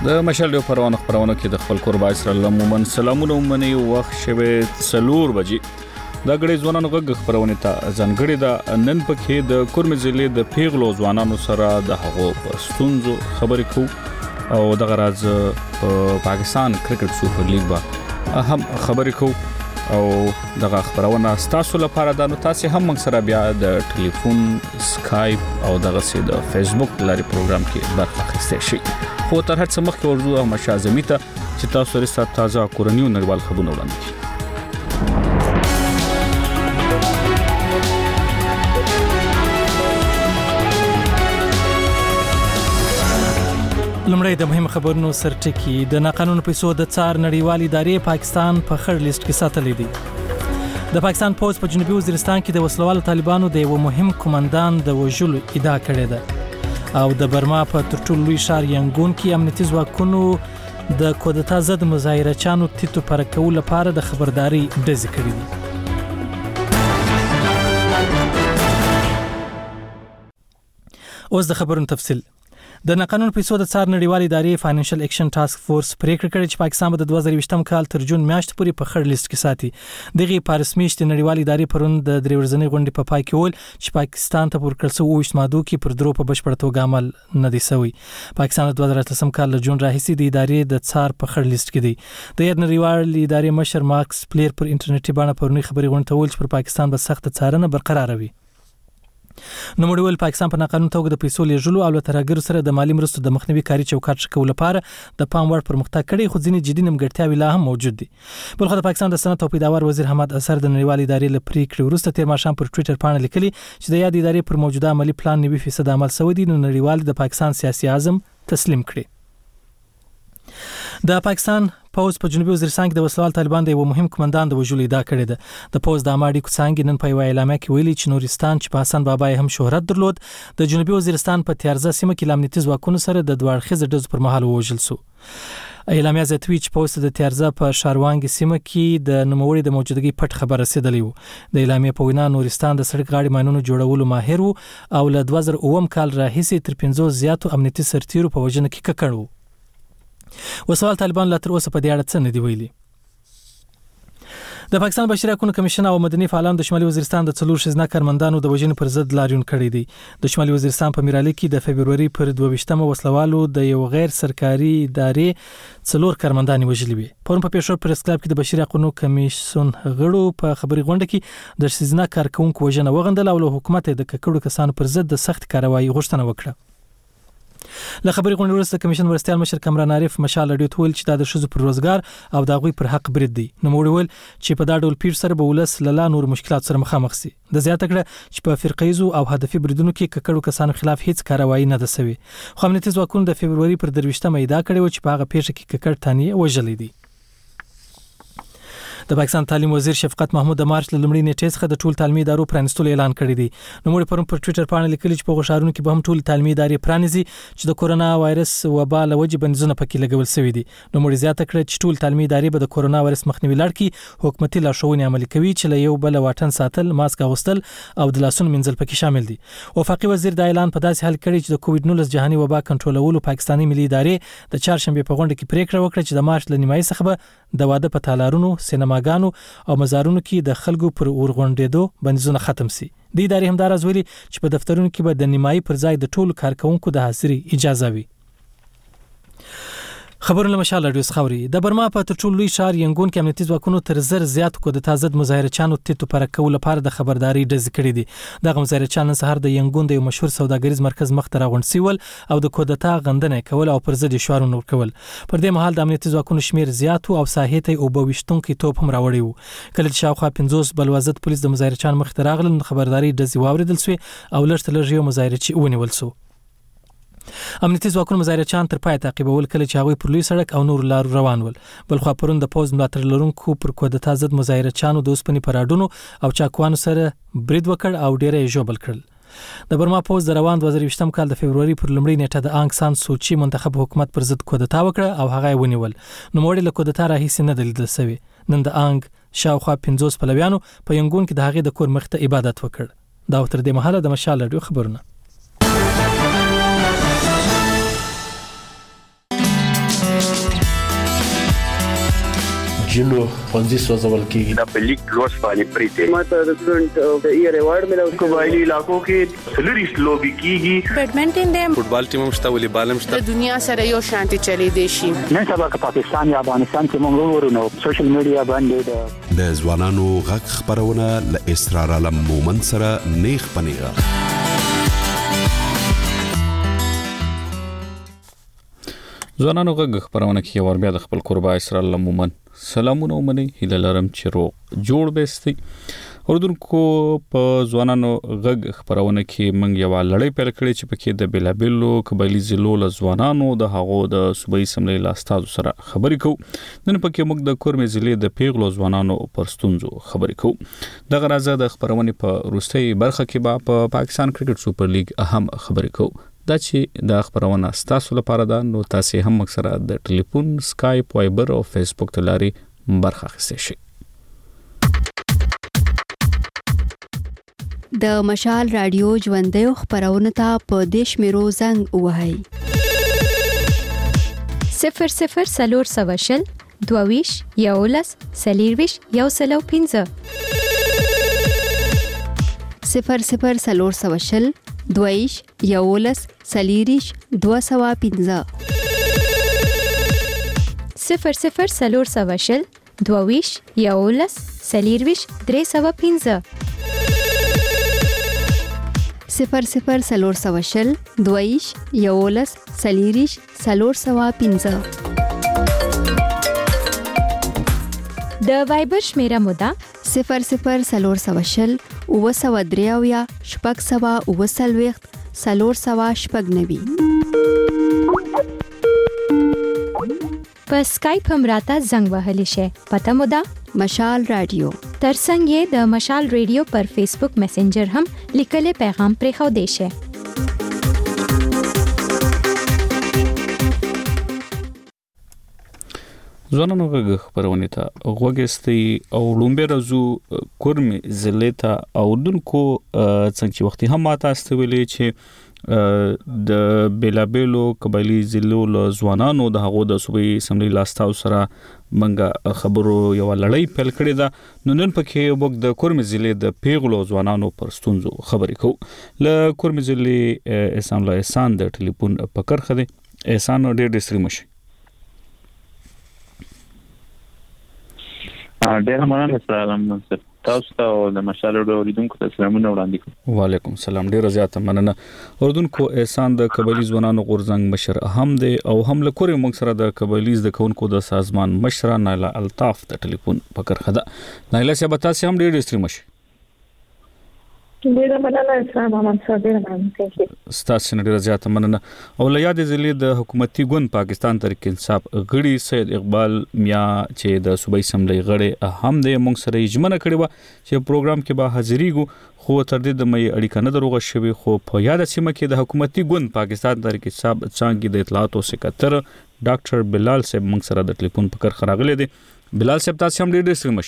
د مشال ډیو پروانه خبرونه کې د خپل قربای سره عموما سلامونه ومني وخت شوه 4 بجې دا غړي ځوانانو غږ خبرونه ته ځنګړي دا نن پکې د کورم ضلع د پیغلو ځوانانو سره د هغو ستونزو خبرې کوو او د غراز پاکستان کرکټ سوپر لیګ با هم خبرې کوو او دغه خبرونه تاسو لپاره د نو تاسو هم موږ سره بیا د ټلیفون سکایپ او دغه سي د فیسبوک لاري پروګرام کې برخه اخیستئ شئ خو تر هر څه مخکې ورځو او مشازمي ته چې تاسو لري تازه کورنیو نړیوال خبرونه وړاندې کړي لمړی د مهم خبرونو سرټکی د ناقانونه پیسو د څار نړیوال ادارې پاکستان په خړ لیست کې ساتلې دي د پاکستان پوز په جنوبي وزیرستان کې د وسلوالو طالبانو د یو مهم کمانډان د وژلو ادعا کړې ده او د برما په ترټولو لوی ښار ینګون کې امنیتي ځواکونو د کودتا ضد مظاهره چانو تیتو پر کول لپاره د خبرداري ډزې کړې دي اوس د خبرونو تفصیل د ناقانونه پیسو د څار نړیوال ادارې فاینانشل اکشن ټاسک فورس پریکړه کړې چې پاکستان به د 2020م کال تر جون میاشتې پورې په خړ لیست کې ساتي دغه پاریس میاشتې نړیوال ادارې پرون د درې ورځنۍ غونډې په پای کې ول چې پاکستان ته ورکړل شو او مادو کې پر درو په بشپړ توګه عمل نه دی شوی پاکستان د 2018م کال له جون راهیسې د ادارې د څار په خړ لیست کې دی د نړیوال ادارې مشر ماکس پلیر پر انټرنیټي باندې پرونی خبري غونډه ول چې پر پاکستان به سخت څارنه برقرار وي نو مړول پاکستان په ناقانونه توګه د پیسو لیږلو او ترهګر سره د مالی مرستو د مخنیوي کاری چوکاټ شکول لپاره د پام وړ پرمختګ کړي خو ځینې جدي نیمګړتیاوې لا هم موجود دي بلخو د پاکستان د صنعت او پیداوار وزیر حماد اثر د نړیوال ادارې لپاره کړي وروسته تیر ماښام پر ټوئیټر باندې لیکلي چې د یاد ادارې پر موجوده عملی پلان 90% عمل شوی دی نو نړیوال د پاکستان سیاسي اعظم تسلیم کړي د پاکستان پوز په جنوبي وزیرستان کې د وسلوال طالبان د یو مهم کمانډان د وژلو ادعا کړې ده د پوز د اماډي کوڅنګ نن په یو اعلامیه کې ویلي چې نورستان چې په حسن بابا هم شهرت درلود د جنوبي وزیرستان په تیارزه سیمه کې لامنیتي ځواکونو سره د دوړخیز ډز پر مهال وژل شو اعلامیه زیاتوي چې پوز د تیارزه په شاروانګ سیمه کې د نوموړي د موجودګۍ پټ خبر رسیدلی وو د اعلامیه په وینا نورستان د سړک غاړې ماینونو جوړولو ماهر وو او له 2009 کال راهیسې تر 50 زیاتو امنیتي سرتیرو په وژنه کې ککړ وو وسوال طالبان لا تر اوسه په دې اړه څه نه دی ویلي د پاکستان بشري حقوقو کمیشن او مدني فعالان د شمالي وزیرستان د څلور شزنا کارمندانو د وژنې پر ضد لاریون کړی دی د شمالي وزیرستان په میرالي کې د فبرवरी پر 22مه وسلوالو د یو غیر سرکاري ادارې څلور کارمندان وژلي وي پرون په پېښور پریس کلب کې د بشري حقوقو کمیشن غړو په خبري غونډه کې د شزنا کارکونکو وژنه وغندل او له حکومت د ککړو کسانو پر ضد د سخت کاروایی غوښتنه وکړه له خبري غونډې وروسته کمیشن ورستیال مشر کمران عارف مشال اډیو ټول چې د شذو پر روزګار او د غوي پر حق برید دی نو موږ چې په دا ډول پیر سره به ولس له نور مشکلات سره مخامخ سي د زیاته کړه چې په فرقیزو او هدفي بریدونو کې ککړو کسانو خلاف هیڅ کاروایی نه ده سوي خو امنیتي ځواکونو د فبرवरी پر 23مه ادعا کړې و چې په هغه پیښه کې ککړ تانی وژلې دي د پاکستان تعلیم وزیر شفقت محمود د مارچ لمړی نیټه څخه د ټول تعلیمي ادارو پرانستلو اعلان کړی دی نو موږ پرون پر ټوئیټر باندې لیکلي چې په غوښارونو کې به هم ټول تعلیمي ادارې پرانیزي چې د کورونا وایرس وبا له وجې بندیزونه پکې لګول شوی دي نو موږ زیاته کړه چې ټول تعلیمي ادارې به د کورونا وایرس مخنیوي لړ کې حکومتي لارښوونې عملي کوي چې له یو بل واټن ساتل ماسک اغوستل او د لاسونو منځل پکې شامل دي وفاقي وزیر د اعلان په داسې حال کړی چې د کووډ 19 جهاني وبا کنټرولولو پاکستاني ملي ادارې د چهارشنبه په غونډه کې پریکړه وکړه چې د مارچ ل نیمایي څخه به د واده په تالارونو سینماګانو او مزارونو کې د خلکو پر اورغونډېدو بندیزونه ختم سي د ادارې همدار ازولي چې په دفترونو کې به د نیمایي پر ځای د ټولو کارکونکو د حاضري اجازه وي خبرونه مشال اډیو خوري د برما په ترټولو لوی ښار ینګون کې امنیتي ځواکونو تر زر زیات کودتا ضد مظاهره چانو تیتو پر کول لپاره د خبرداري ډز کړی دي د مظاهره چان سهار د ینګون د یو مشهور سوداګریز مرکز مخ ته راغونډ سیول او د کودتا غندنه کول او پر ضد شعارونه ورکول پر دې مهال د امنیتي ځواکونو شمیر زیات او ساحې ته او بوښتونکو توپ هم راوړی وو کله چې شاوخوا 50 بلوازت پولیس د مظاهره چان مخ ته راغلل خبرداري ډز واوریدل سو او لړ تل یو مظاهره چي ونیول سو امنیتي ځواکونو مظاهره چان تر پای تعقیبول کله چې هغه پر لوی سړک او نور لار روان ول بلخو پرون د پوز ملاتړ لرونکو پر کودتا ضد مظاهره چانو د اوسپنې پراډونو او چاکوانو سره برید وکړ او ډیره جوبل کړل د برما پوز د روان 2020م کال د فبرवरी پر لمړی نیټه د آنګ سان سوچي منتخب حکومت پر ضد کودتا وکړه او هغه ونیول نو موږ له کودتا راهیسې نه دلیدل سوي نن د آنګ شاوخوا 50 پلویانو په ینګون کې د هغې د کور مخ ته عبادت وکړ دا تر دې مهاله د مشال اډیو خبرونه جنو پنځه سوځول کیږي د لیګ لوس باندې پریته ماته د سټوډنټ اف د ایئر ایوارډ ملو قبایلی علاقو کې سلریس لوبي کیږي بیډمنټن د فوټبال ټیم مشته والیبال مشته د دنیا سره یو شانتي چلی دی شي نن سبا که پاکستان یا افغانستان کې موږ ورونو سوشل میډیا باندې د ځوانانو غږ خبرونه ل اسرار علم مومن سره نیخ پنیغه ځوانانو غږ خبرونه کې ور بیا د خپل قربا اسرار علم مومن سلامونه ومني هله لرم چې روغ جوړ بستي اردوونکو په ځوانانو غږ خبرونه کې منګ یو لړۍ پیل کړې چې پکې د بلابلو قبایلی ضلعو له ځوانانو د هغو د صوبایي اسمبلی له استادو سره خبرې کوو نن پکې موږ د کورمې ضلع د پیغلو ځوانانو پر ستونزو خبرې کوو دغه راځه د خبرونې په وروستۍ برخه کې به په پاکستان کرکټ سوپر لیګ اهم خبرې کوو دا چې د خبرونه ستاسو لپاره ده نو تاسو هم مکسره د ټلیفون سکایپ وایبر او فیسبوک تلاري برخه اخیستئ شئ د مشال رادیو ژوندۍ خبرونه ته په دیش میرو زنګ وهاي 00 سلور سواشل دوویش یولس سلیرویش یوسلو 15 00 سلور سواشل دویش یولس سلیریش 215 00 سلور سواشل دوویش یولس سلیرویش 315 00 سلور سواشل دویش یولس سلیریش 315 د وایبر شمیره مودا 00 سلور سواشل وسودریاویا شپږ سوا وسلويخت سلور سوا شپږ نوي په سکایپ هم راته زنګ وهلی شي پته مودا مشال رادیو ترڅنګ یې د مشال رادیو پر فیسبوک میسنجر هم لیکلي پیغام پرې خو دی شي ځوانانو غږ خبرونه ته غوګستي او لومبه رزو کورمې زلیتا او دونکو څنګه وختي هم ماته استویلې چې د بلابلو قبایلی ضلعو له ځوانانو د هغو د صوبایي اسمبلی لاستاو سره منګه خبرو یو لړۍ پیل کړې ده نو نن پکې وګ د کورمې ضلع د پیغلو ځوانانو پر ستونزو خبرې کوو له کورمې ضلع احسان الله احسان د ټلیفون پکړ خدي احسان ډېر ستړي مشي ډېر مننه سلام منصف تاسو ته د مشال رادیو اوریدونکو ته سلامونه وړاندې کوم وعلیکم سلام ډېر زیاته مننه اوردونکو احسان د قبایلی ځوانانو غورزنګ مشر اهم دی او هم له کورې موږ سره د قبایلی د کونکو د سازمان مشر نایلا الطاف د ټلیفون پکړ خده نایلا صاحب تاسو هم ډېر ستړي مشي ډېر مننه اسلام محمد صاحب ډېر مننه ستاسو ډېر زیاته مننه او له یاد ضلع د حکومتي ګوند پاکستان تحریک انصاف غړي سید اقبال میا چې د صوبایي اسمبلی غړي هم د موږ سره یجمنه کړی و چې پروګرام کې به حاضرېګو خو تر دې د مې اړیکه نه دروغه شوی خو په یاد سیمه کې د حکومتي ګوند پاکستان تحریک انصاف څنګه د اطلاعات او سکتر ډاکټر بلال صاحب موږ سره د ټلیفون پکړ خراغله دي بلال صاحب تاسو هم ډېر ستړي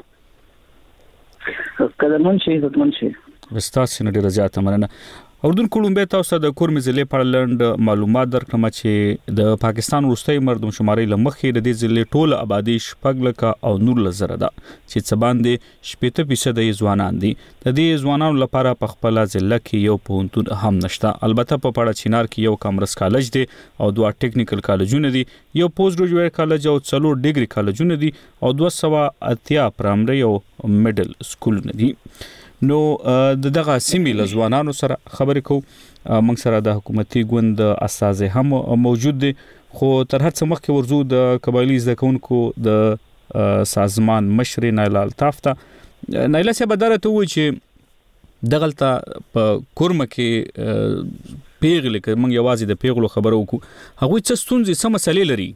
مشي قدرمن شي عزتمن شي ستاسو ډېر زیاته مننه اردن کولمبیا تاسو د کورمې ضلع په اړه معلومات درکړم چې د پاکستان وروستۍ مردم شماري لمخې د دې ضلع ټول آبادی شپږ لکه او 9,000 ده چې څه باندې 80% ځوانان دي د دې ځوانانو لپاره په خپل ضلع کې یو پونتون هم نشته البته په پاړه چینار کې یو کامرس کالج دی او دوه ټیکنیکل کالجونه دي یو پوسټ ګریجویټ کالج او 4 ډیګري کالجونه دي او 280 پرایمري او میډل سکولونه دي نو دغه سیمې له ځوانانو سره خبرې کوو موږ سره د حکومتي ګوند استاد هم موجود دي خو تر هڅه مخکې ورزو د قبایلی ځکونکو د سازمان مشر نایلا الطاف ته نایلا صاحب درته وایي چې دغلطه په کورمه کې پیغلې کې موږ یوازې د پیغلو خبرو وکړو هغه څه ستونزې سم مسلې لري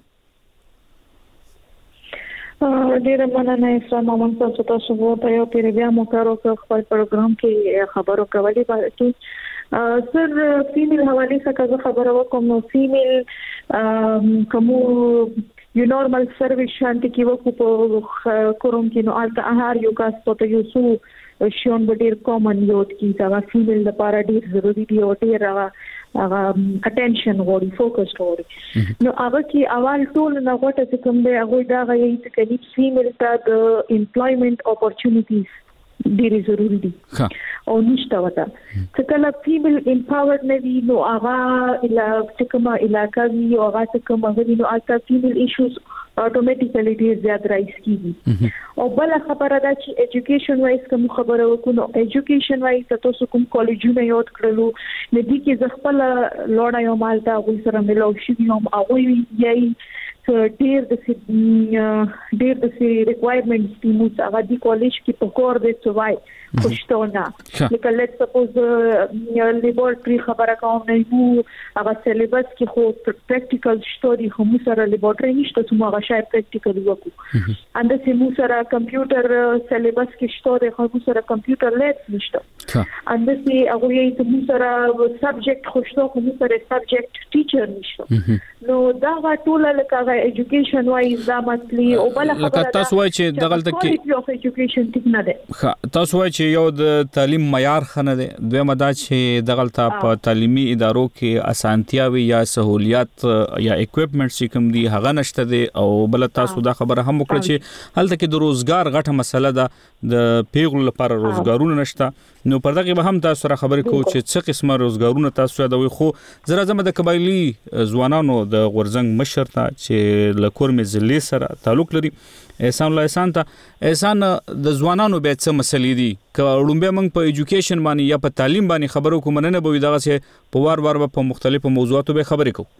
ډېر مننه اسلام محمد صاحب تاسو ته یو پیر بیا مو کارو خپل پروګرام کې خبرو کولې باندې سر فیمیل حواله څخه خبرو کوم نو فیمیل کوم یو نورمال سرویس شانتي کې وکړو په کوم کې نو الته هر یو کاس ته یو سو شون ډېر کامن یوت کی دا فیمیل لپاره ډېر ضروری دی او ډېر هغه اټینشن غوړي فوکس غوړي نو هغه کې اول ټول نه غوټه چې کوم دی هغه دا غي تکلیف فیمیل ته د امپلویمنت اپورتونټیز ډېری ضروری دي او نشته وته چې کله فیمیل امپاورډ نه وي نو هغه چې کومه علاقه وي او هغه چې کومه غوړي نو البته فیمیل ایشوز اتوماتیکلی ډیر زیات رایز کیږي او بل خبره ده چې ایجوکیشن وایز کوم خبره وکړو ایجوکیشن وایز تاسو کوم کالجونه یو کړلو د دې کې ز خپل لوړا یو مالته غوي سره ملو شي هم هغه یې ډیر د سي ریکوایرمنټس دي موږ هغه د کالج کې په کور د سوای خوشتونه لکه لیټس سپوز لیبورټري خبره کوم نه وو هغه سلیبس کې خو پریکټیکل شتوري هم سره لیبورټري نشته چې موږ شاید پریکټیکل وکړو انده چې موږ سره کمپیوټر سلیبس کې شتوري خو سره کمپیوټر لیبس نشته انده چې هغه یې موږ سره سبجیکټ خوشتو خو سره سبجیکټ ټیچر نشته نو دا ټول لکه ایجوکیشن وایز دا مطلب او بل خبره تاسو وایي چې دغلت کې ایجوکیشن ټیک نه ده تاسو وایي چې یو د تعلیم معیار خنه ده دویمه دا چې دغلت په تعلیمي ادارو کې اسانتیاوي یا سہولیات یا اکوپمنټس کوم دي هغه نشته دي او بل تاسو دا خبره هم وکړه چې هلته کې د روزګار غټه مسله ده د پیغلو لپاره روزګارونه نشته نو پر دغه به هم تاسو سره خبرې کوو چې څه قسمه روزګارونه تاسو یادوي خو زره زموږ د قبایلی ځوانانو د غورزنګ مشر ته چې لکور می ضلع سره تعلق لري احسان الله احسان ته احسان د ځوانانو به څه مسلې دي که وړومبه موږ په ایجوکیشن باندې یا په تعلیم باندې خبرو کوم نه به دغه څه په وار په مختلفو موضوعاتو به خبرې کوو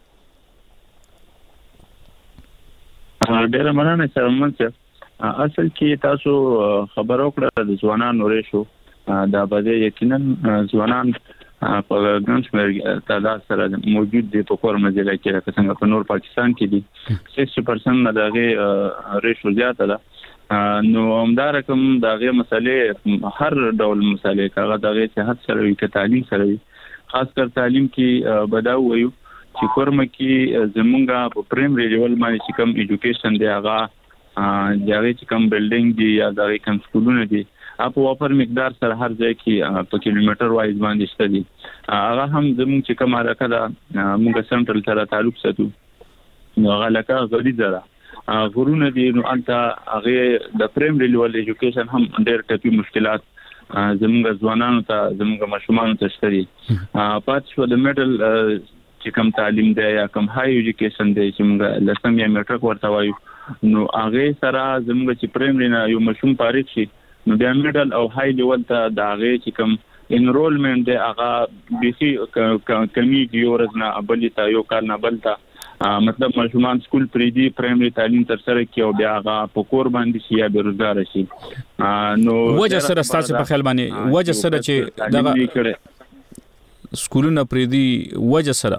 ډېر مننه سره اصل کې تاسو خبرو کړه د ځوانانو ریشو دا به یقینا ځوانان په ګڼ تعداد سره موجود دي په کور مزله کې لکه څنګه په نور پاکستان کې دي 60% نه دغه ریشو زیاته ده نو همدا رقم دغه مسلې هر ډول مسلې کاغه دغه صحت سره وي که تعلیم سره وي خاص کر تعلیم کې بداو وي چې کورم کې زمونږه په پرایمري لیول باندې چې کوم ایجوکیشن دی هغه دغه چې کوم بلډینګ دی یا دغه کوم سکولونه دي په وفر مقدار سره هر ځای کې په کیلومتر وایز باندې شته دي هغه هم زموږ چې کوم علاقه ده موږ سنټرل سره تعلق ساتو نو هغه علاقه غوړي ده غرونه دي نو انت هغه د پرایمري لیول ایجوکیشن هم ډېر ټپي مشکلات زموږ ځوانانو ته زموږ ماشومانو ته شته دي پاتې شو د میډل چې کوم تعلیم دی یا کوم های ایجوکیشن دی چې موږ لسم یا میټرک ورته وایو نو هغه سره زموږ چې پرایمري نه یو مشوم فارغ شي نو د میډل او های لیول ته د هغه چې کوم انرولمنت دی هغه بیسي کمیږي ورزنه ابلی ته یو کال نه بلته مطلب ماشومان سکول پریدي پرایمري تعلیم تر سره کې او بیا هغه په کور باندې شي یا بیروزګار شي نو وجه سره تاسو په خیال باندې وجه سره چې دغه سکولونه پریدي وجه سره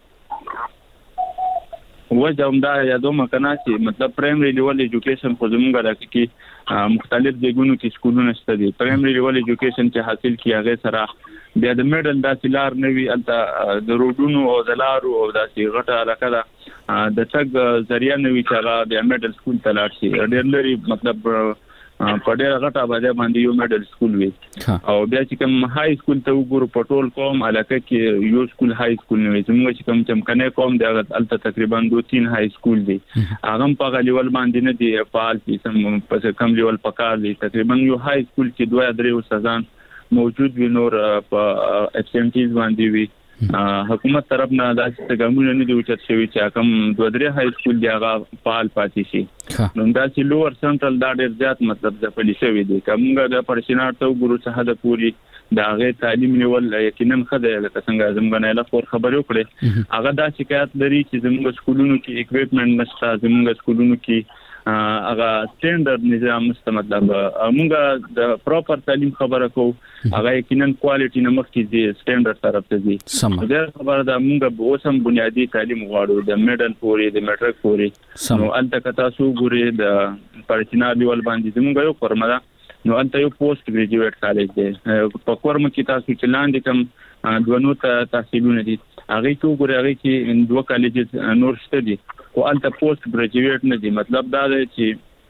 وجه هم دا یادوم کنه چې مطلب پرایمري لیول ایجوکیشن خو زموږ راکې کې مختلف ځایونو کې سکولونه شته دي پرایمري لیول ایجوکیشن چې حاصل کیږي سره بیا د میډل د سیلار نوي الته د روډونو او د لارو او د غټه علاقه ده د څنګه ذریعہ نوي چې هغه د میډل سکول ته لاړ شي ډېر لري مطلب په ډېر غټه باندې یو میډل سکول وي او بیا چې کوم های سکول ته وګورو په ټول کوم علاقه کې یو سکول های سکول نه وي زموږ چې کوم چمکنه کوم د الته تقریبا 2-3 های سکول دي هغه په لیول باندې نه دي فعال دي سم په کم لیول پکار دي تقریبا یو های سکول کې 2-3 استادان موجود وي نور په ابسنټیز باندې وي حکومت طرف نه داسې څنګه نه دی وچت شوی چې کوم 2-3 های سکول دی هغه فعال پاتې شي نو دا چې لوور سنټرل دا ډېر زیات مطلب د پولیسو وي دي کومه د پرشینار ته ګورو څه د پوری دا غي تعلیم نیول یقینا خدای لکه څنګه زموږ نه له خبر خبرو کړي هغه دا شکایت لري چې زموږ سکولونو کې اکوپمنټ نشته زموږ سکولونو کې هغه سټانډرډ نظام نشته مطلب موږ د پراپر تعلیم خبره کوو هغه یقینا کوالټي نه مخکې دي سټانډرډ طرف ته دي دا خبره ده موږ به اوسم بنیادی تعلیم غواړو د میډل پوري د میټرک پوري نو انت کتا سو ګوري د پرچینار لیول باندې زموږ یو فرمه ده نو انت یو پوسټ ګریجویټ کالج دی په کورم کې تاسو چې لاندې کوم دوه ته تحصیلونه دي هغه کې وګورئ هغه کې دوه کالج نور شته دي او انت پوسټ ګریجویټ نه دي مطلب دا دی چې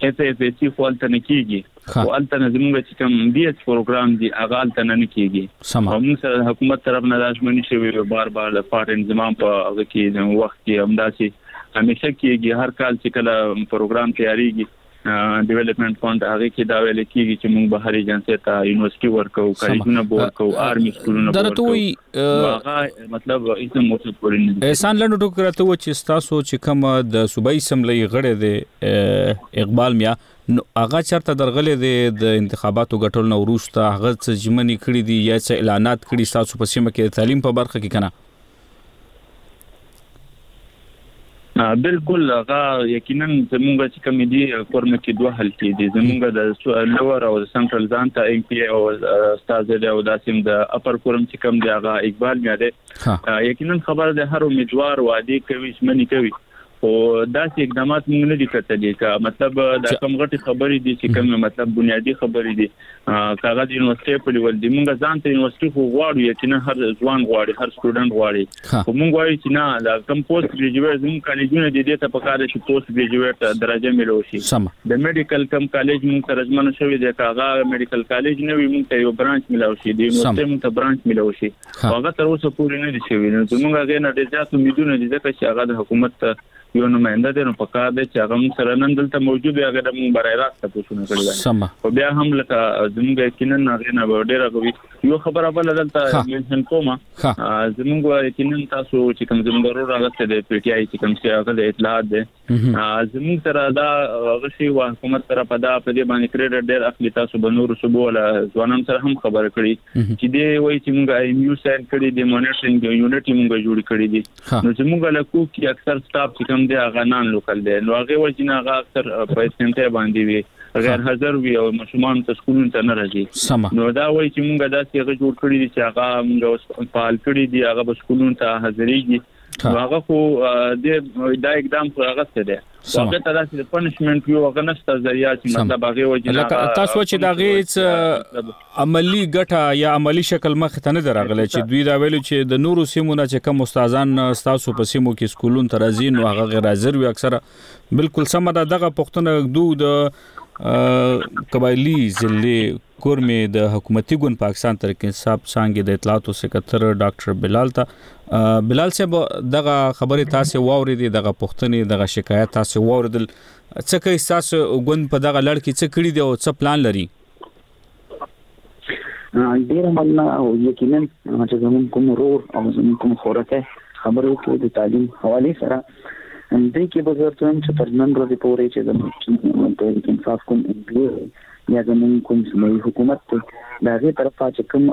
FFC فولته نه کیږي او الته زموږ چې کوم DS پروګرام دی هغه الته نه کیږي او موږ سره حکومت طرف نه لازمي شوی بار لپاره انضمام په هغه کې د وخت کې همداسي همیشه کیږي هر کال چې کله پروګرام تیاریږي ډیولپمنٹ فند هغه کې دا ویل کیږي چې موږ بهري جنسي ته یونیورسيټي ورکو کاریونه ورکو آرمي سکولونه ورکو هغه مطلب ایسه موثق پورې احسان لنډو ټکرته و چې تاسو چې کوم د صوبایي سملې غړي د اقبال میا هغه چرته درغلې د انتخاباتو غټول نو وروسته هغه څه جمنې کړې دي یا څه اعلانات کړي تاسو په سیمه کې تعلیم په برخه کې کنه بالکل هغه یقینا زموږ چې کوم دي کورم کې دوه حل کې دي زموږ د لوور او سنټرل ځان ته MP او استاد او داسیم د اپر کورم چې کوم دی هغه اقبال میا ده یقینا خبر ده هر امیدوار وعده کوي چې منی کوي او داسې اقدامات موږ نه دي کړتلي کا مطلب دا کوم غټي خبرې دي چې کوم مطلب بنیادی خبرې دي کاغذ یونیورسيټي په لیول دي موږ ځان ته یونیورسيټي خو غواړو یقینا هر ځوان غواړي هر سټوډنټ غواړي خو موږ وایو چې نه دا کوم پوسټ ګریجویټ زموږ کالجونه دي ته په کار شي پوسټ ګریجویټ درجه ملو شي د میډیکل کم کالج موږ ترجمه شوی دی کاغه میډیکل کالج نه وي موږ ته یو برانچ ملو شي دی یونیورسيټي موږ ته برانچ ملو شي هغه تر اوسه پورې نه دي شوی نو موږ هغه نه ډېر ځات امیدونه دي چې هغه د حکومت یو نماینده دی نو په کار دی چې هغه سره نن دلته موجود دی هغه د مونږ برای راست تاسو نه کړی او بیا هم لکه زموږ یقینا هغه نه ډېر غوي یو خبره بل دلته منشن کومه زموږ یقینا تاسو چې کوم زموږ ضرور راغسته دی PTI چې کوم څه هغه د اطلاعات دی زموږ سره دا غشي حکومت سره په دې باندې کریډټ ډېر اخلي تاسو بنور صبح ولا ځوانان سره هم خبره کړي چې دی وایي چې موږ IMU ساين کړی دی مانیټرینګ یونټ موږ جوړ کړی دي نو زموږ له کوم کې اکثر سټاف چې کوم دی هغه نان لوکل دی نو هغه وجنه هغه اکثر په سنټه باندې وي غیر حاضر وي او مشمون ته سکولونو ته نه راځي نو دا وایي چې موږ داسې هغه جوړ کړی دي چې هغه موږ فعال کړی دي هغه سکولونو ته حاضرېږي هغه خو دا اقدام خو هغه څه دی هغه ته داسې پنشمنت یو هغه نشته ذریعہ چې مطلب هغه وجنه تاسو چې دا غیڅ عملی ګټه یا عملی شکل مخ ته نه درغله چې دوی دا ویلو چې د نورو سیمونو چې کوم استادان تاسو په سیمو کې سکولون ته راځي نو هغه غیر حاضر وي اکثره بالکل سم ده دغه پښتنه د قبایلی ضلع کورمه د حکومتي ګوند پاکستان تحریک انصاف څنګه د اطلاعاتو سکرټر ډاکټر بلال صاحب دغه خبره تاسو واوریدي دغه پښتنې دغه شکایت تاسو واوریدل څه کوي تاسو ګوند په دغه لړ کې څه کړی دی او څه پلان لري ډیر مننه او یقینا چې زموږ کوم رور او زموږ کوم خورته خبرو کې د تعلیم حواله سره اندې کې به ورته چې تر نن ورځې پورې چې زموږ د انصاف کوم یا زموږ کوم سمې حکومت ته د هغه طرفه چې کوم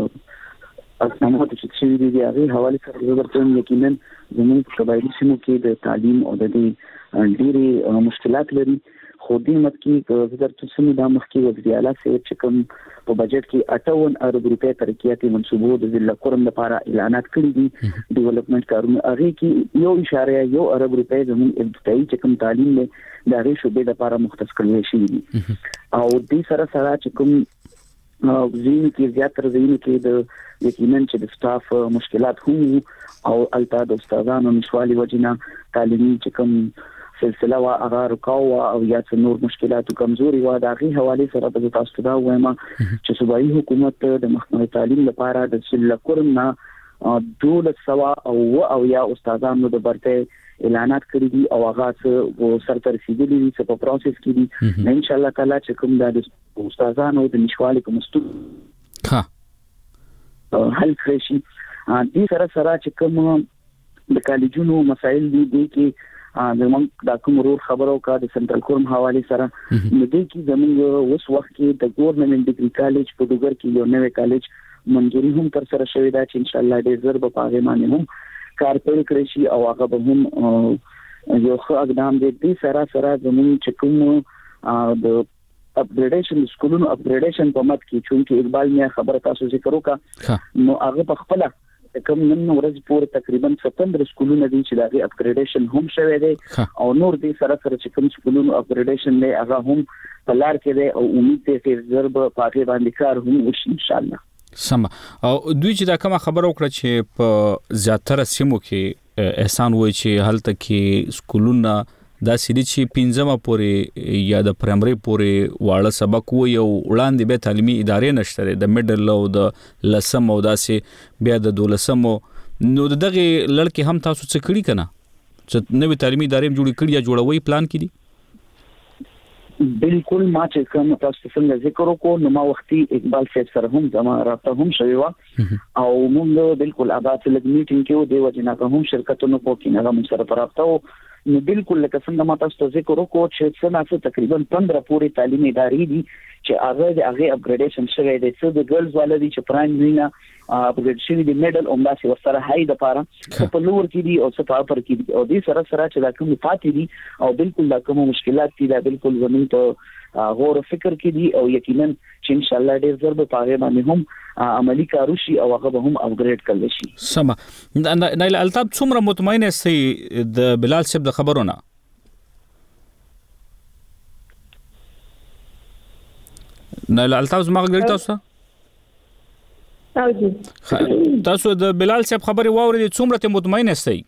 اسنامات چې دي هغه حواله سره ورته یقینا زموږ قبایلی سیمو کې د تعلیم او د ډېری مشکلات لري خو دې مت کې زدر تاسو د مخکې وزیر اعلی سره چې کوم په بجټ کې 58 ارب روپے ترقیاتي منصوبو د ضلع کورم لپاره اعلانات کړي دي ډیولپمنٹ کارونه هغه کې 1.1 ارب روپے زموږ ابتدایي چې کوم تعلیم له د هغه شوبې لپاره مختص کړل شي او دې سره چې کوم زین کې زیاتره زین کې د یقینا چې د سټاف مشکلات هم او البته د استادانو نشوالي وجنه تعلیمي چې کوم سلسله وا هغه رکاو او یا نور مشکلات او کمزوري وا د هغه حواله سره د تاسو دا وایم چې صوبایي حکومت د مخکنی تعلیم لپاره د ضلع کورم نه 1200 او یا استادانو د برته اعلانات کړی دي او هغه سره رسیدلي دي په پروسس کې دي ان شاء الله تعالی چې کوم د استادانو د نشوالي کوم ها حل کړی شي دې سره چې کوم د کالجونو مسایل دي کې زمونږ د کوم رور خبرو کا د سنټرل کورم حواله سره مدې کې زمونږ اوس وخت کې د ګورنمنت ډیګري کالج په ډوګر کې یو نوې کالج منځوري هم تر سره شوې ده چې ان شاء الله ډېر زر به پاغه باندې هم کار پیل کړی شي او هغه به هم یو ښه اقدام دی د سره زمونږ چې کوم د اپګریډیشن سکولونو اپګریډیشن په مت کې چې اقبال میا خبره تاسو ذکر وکړه نو هغه په خپل کوم نن ورځ پورې تقریبا 17 سکولونه دي چې دغه اپګریډیشن هم شوی دی او نور دې سره چې کوم سکولونو اپګریډیشن دی هغه هم په لار کې دی او امید دی چې ضرب پاتې باندې کار هم وشي ان شاء الله سم او دوی چې دا کومه خبره وکړه چې په زیاتره سیمو کې احسان وایي چې هلته کې سکولونه دا سړي چې 15 پورې یا د پرایمري پورې واړه سبق وو یو وړاندې به تعلیمي ادارې نشته د میډل او د لسم او داسې بیا د 12 نو دغه لړکې هم تاسو څه کړی کنه چې نوې تعلیمي ادارې جوړې کړي یا جوړوي پلان کړي بالکل ما چې کوم تاسو څنګه ذکر وکړو نو ما وختي اقبال صاحب سره هم زما رابطه هم شوی و او موږ بالکل ابات لګ میټینګ کې و دی وجنه هم شرکتونو په کې نه موږ سره رابطه نو بالکل لکه څنګه ما تاسو ذکر وکړو چې څنګه تقریبا 15 پورې تعلیمي ادارې دي چې هغه اپګریډیشن شوی دی څه د ګرلز والدي چې پرایمري نه اپګریډ شوی دی میډل او داسې ورسره هاي د پاره په لور کې دي او څه په اپر کې دي او دې سره چې دا کوم پاتې دي او بالکل دا کوم مشکلات دي دا بالکل زموږ ته غور فکر کې دي او یقینا چې ان شاء الله ډیر زر به پاره باندې هم عملی کارو شي او هغه به هم اپګریډ کړل شي سم نایل الطاف څومره مطمئن یې د بلال صاحب د خبرونه نایل الطاف زما غږ تاسو تاسو د بلال صاحب خبري واورید څومره ته مطمئن یاستئ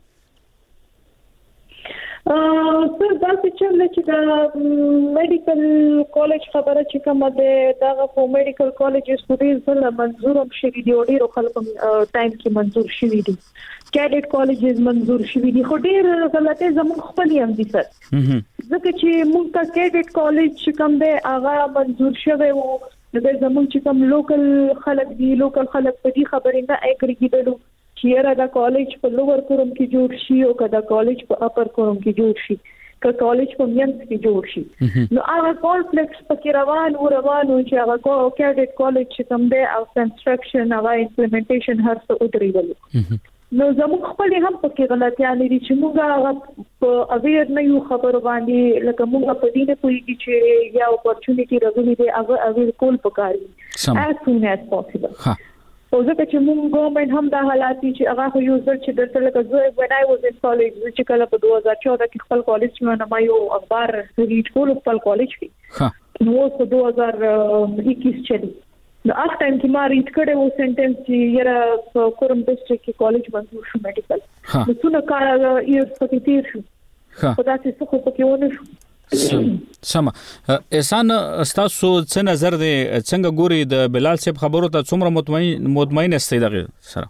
سر دا چې دا میډیکل کالج خبره چې کومه ده دا په میډیکل کالج سټوډنټس سره منظور هم شوی دی او ډیرو خلکو ټایم کې منظور شوی دی کیډټ کالجز منظور شوی دی خو ډیر غلطه زموږ خپل هم دي سر ځکه چې موږ ته کیډټ کالج کوم ده هغه منظور شوی وو د زموږ چې کوم لوکل خلک دي لوکل خلک په دې خبرې نه اګری کېدلو چې دا کالج په لوور کوروم کې جوړ شي او کدا کالج په اپر کوروم کې جوړ شي که کالج په مینس کې جوړ شي نو هغه کانفلیکټس پکې روان چې هغه کیډټ کالج چې کوم دی او کنستراکشن او امپلیمنټیشن هر څه ودرېدل نو زموږ خپل هم پکې غلطیاں لري چې موږ په اویر نه یو خبر باندې لکه موږ په دې نه پوهیږي چې یا اپورچونټی راغلي دی هغه اویر کول پکاري as soon as possible او ځکه چې موږ ګورنمنت هم دا حالات چې هغه یو ځل چې درته لکه زه when I was in college چې کله په 2014 کې خپل کالج کې ما یو اخبار ریډ کول خپل کالج کې نو په 2021 چلی نو هغه ټایم کې ما ریډ کړو سنټنس چې یره کوروم ډیسټریکټ کې کالج منظور شو میډیکل نو څونه کار یې پکې تیر شو په داسې څه خو پکې ونه شو سم احسان تاسو څه نظر دی څنګه ګوري د بلال صاحب خبرو ته څومره مطمئن استئ دغه سره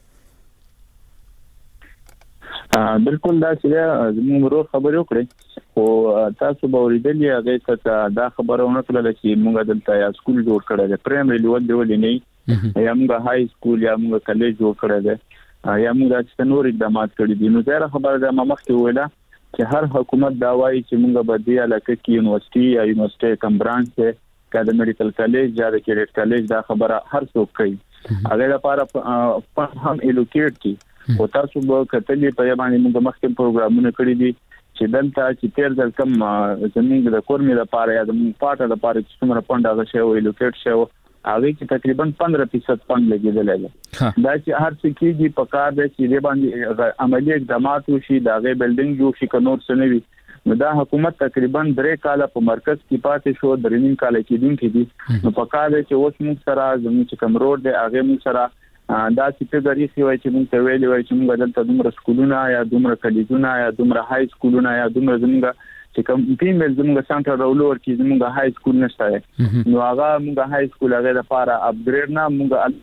بالکل دا چې زموږ ورو خبرې وکړي او تاسو به ورېدلې هغه ته دا خبرونه کړل چې موږ دلته یا سکول جوړ کړل دی پرایمري لیول دی ولې نه یا موږ هاي سکول یا موږ کالج جوړ کړل دی یا موږ د نور اقدامات کړی دي نو دا خبره د مخکې ویله چې هر حکومت دا وایي چې موږ به د علاقې کې یونیورسيټي یا یونیورسيټي کم برانچ کې د میډیکل کالج یا د کیډټ کالج دا خبره هر څوک کوي هغه لپاره هم الوکیټ کی او تاسو به کتلې په باندې موږ مخکې پروګرامونه کړی دي چې دلته چې تیر ځل کم زموږ د کورمې لپاره یا د پاټه لپاره چې څومره فند هغه شی الوکیټ شو هغه کې تقریبا 15% فند لګیدل دی دا چې هر څه کېږي په کار دی چې د باندې عملی اقدامات وشي دا غي بلډینګ جوړ شي کنور سنوي نو دا حکومت تقریبا 3 کال په مرکز کې پاتې شو 3 کال کې دین کې دي نو په کار دی چې اوس موږ سره زموږ کوم روډ دی هغه موږ سره دا چې د ریسي وای چې موږ ته ویلي وای چې موږ دلته دومره سکولونه یا دومره کالجونه یا دومره هاي سکولونه یا دومره زموږ چې کوم فیمیل زموږ سنټر راولور کې زموږ هاي سکول نشته نو هغه موږ هاي سکول هغه لپاره اپګریډ نه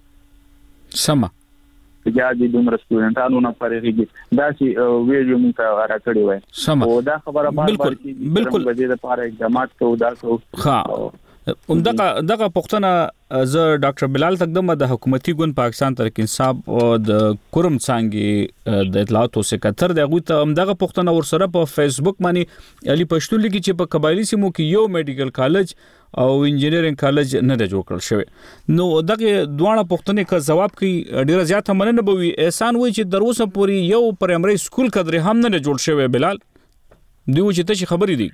موږ سم یا د دومره سټوډنټانو نه پرېږي دا چې ویډیو موږ راکړی وای او دا خبره بالکل د دې لپاره اقدامات کوو دا ها دغه پښتنه ز ډاکټر بلال تقدم د حکومتي ګوند پاکستان تحریک انصاف د کوروم څنګه د اطلاعاتو سکرټر دغه ته دغه پښتنه ورسره په فیسبوک باندې علي پښتون لګي چې په قبایلی سیمو کې یو میډیکل کالج او انجینرینګ کالج نه د جوړ کړل شوی نو دغه دوه پښتنې کا جواب کوي ډیره زیاته مننه بوي احسان وای چې دروسه پوری یو پرایمري سکول کډره هم نه جوړ شوی بلال دوی چې ته خبرې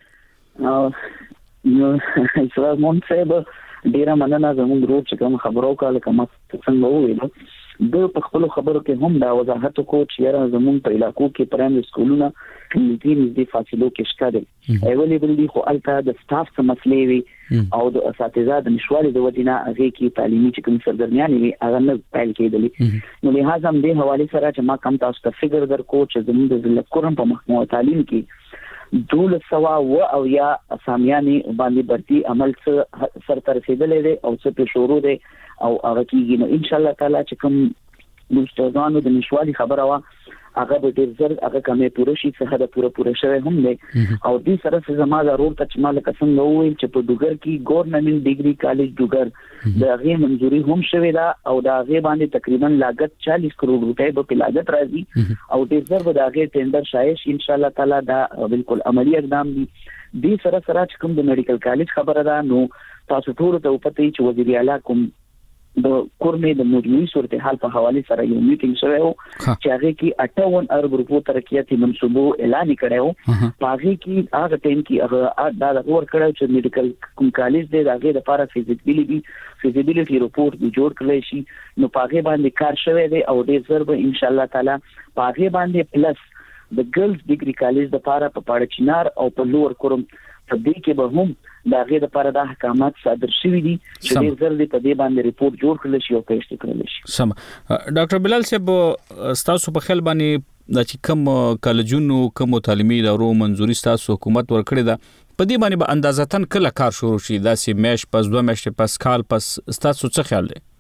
دي نو اسلام مون صاحب ډیره مننه زموږ ورو چې کوم خبرو کاله کوم څنګه وویل د په خپل خبرو کې هم دا وضاحت کو چې را زموږ په علاقو کې پرایمري سکولونه د فاصلو کې شته دي اویلیبل دي خو البته د سټاف څخه مسلې وي او د اساتذه د نشوالي د وجنه هغه کې تعلیمي چې کوم سرګرمیان وي هغه نه پایل کېدلې نو لہذا هم د حواله سره چې ما کم تاسو ته فګر درکو چې زموږ د کوروم په محکمه تعلیم کې 1200 او یا اسامیانې باندې برتي عمل سر تر رسیدلې دي او څه په شروع دي او هغه کېږي نو ان شاء الله تعالی چې کوم مستوزانو د نشوالي خبره وا هغه به ډیر زر هغه کمې پوره شي څه د پوره شوی هم دی او دې سره زما ضرور ته چې مال قسم نو وي چې په ډوګر کې ګورنمنت ډیګري کالج ډوګر د هغه منځوري هم شوی دا او دا هغه باندې تقریبا لاګت 40 کروڑ روپے په لاګت راځي او دې زر به دا هغه ټینډر شایش ان شاء الله تعالی دا بالکل عملی اقدام دي دې سره چې کوم د میډیکل کالج خبره ده نو تاسو ټول ته پته چې وزیر اعلی کوم د کورمې د مجموعي صورتحال په حواله سره یو میټینګ شوی او چې هغه کې 58 ارب روپو ترقیاتي منصوبو اعلان کړو په هغه کې هغه ټیم کې هغه دا ور کړو چې میډیکل کوم کالج دی هغه د لپاره فیزیبিলিټي رپورټ جوړ کړی شي نو په هغه باندې کار شوی دی او د ضرب ان شاء الله تعالی په هغه باندې پلس د ګرلز ډیګري کالج د لپاره په پاړچینار او په لوړ کوم په دې کې به هم دا غیر لپاره د احکامات صادر شوي دي چې ډېر ځل په دې باندې ریپورت جوړ کړل شي او پیش کړل شي سم ډاکټر بلال صاحب تاسو په خیال باندې د کوم کالجونو کوم تعلیمي ادارو منځوري تاسو حکومت ورکړي دا په دې باندې به اندازاتن کله کار شروع شي دا سي مېش پس 2 میاشتې پس کال پس تاسو څه خیال دی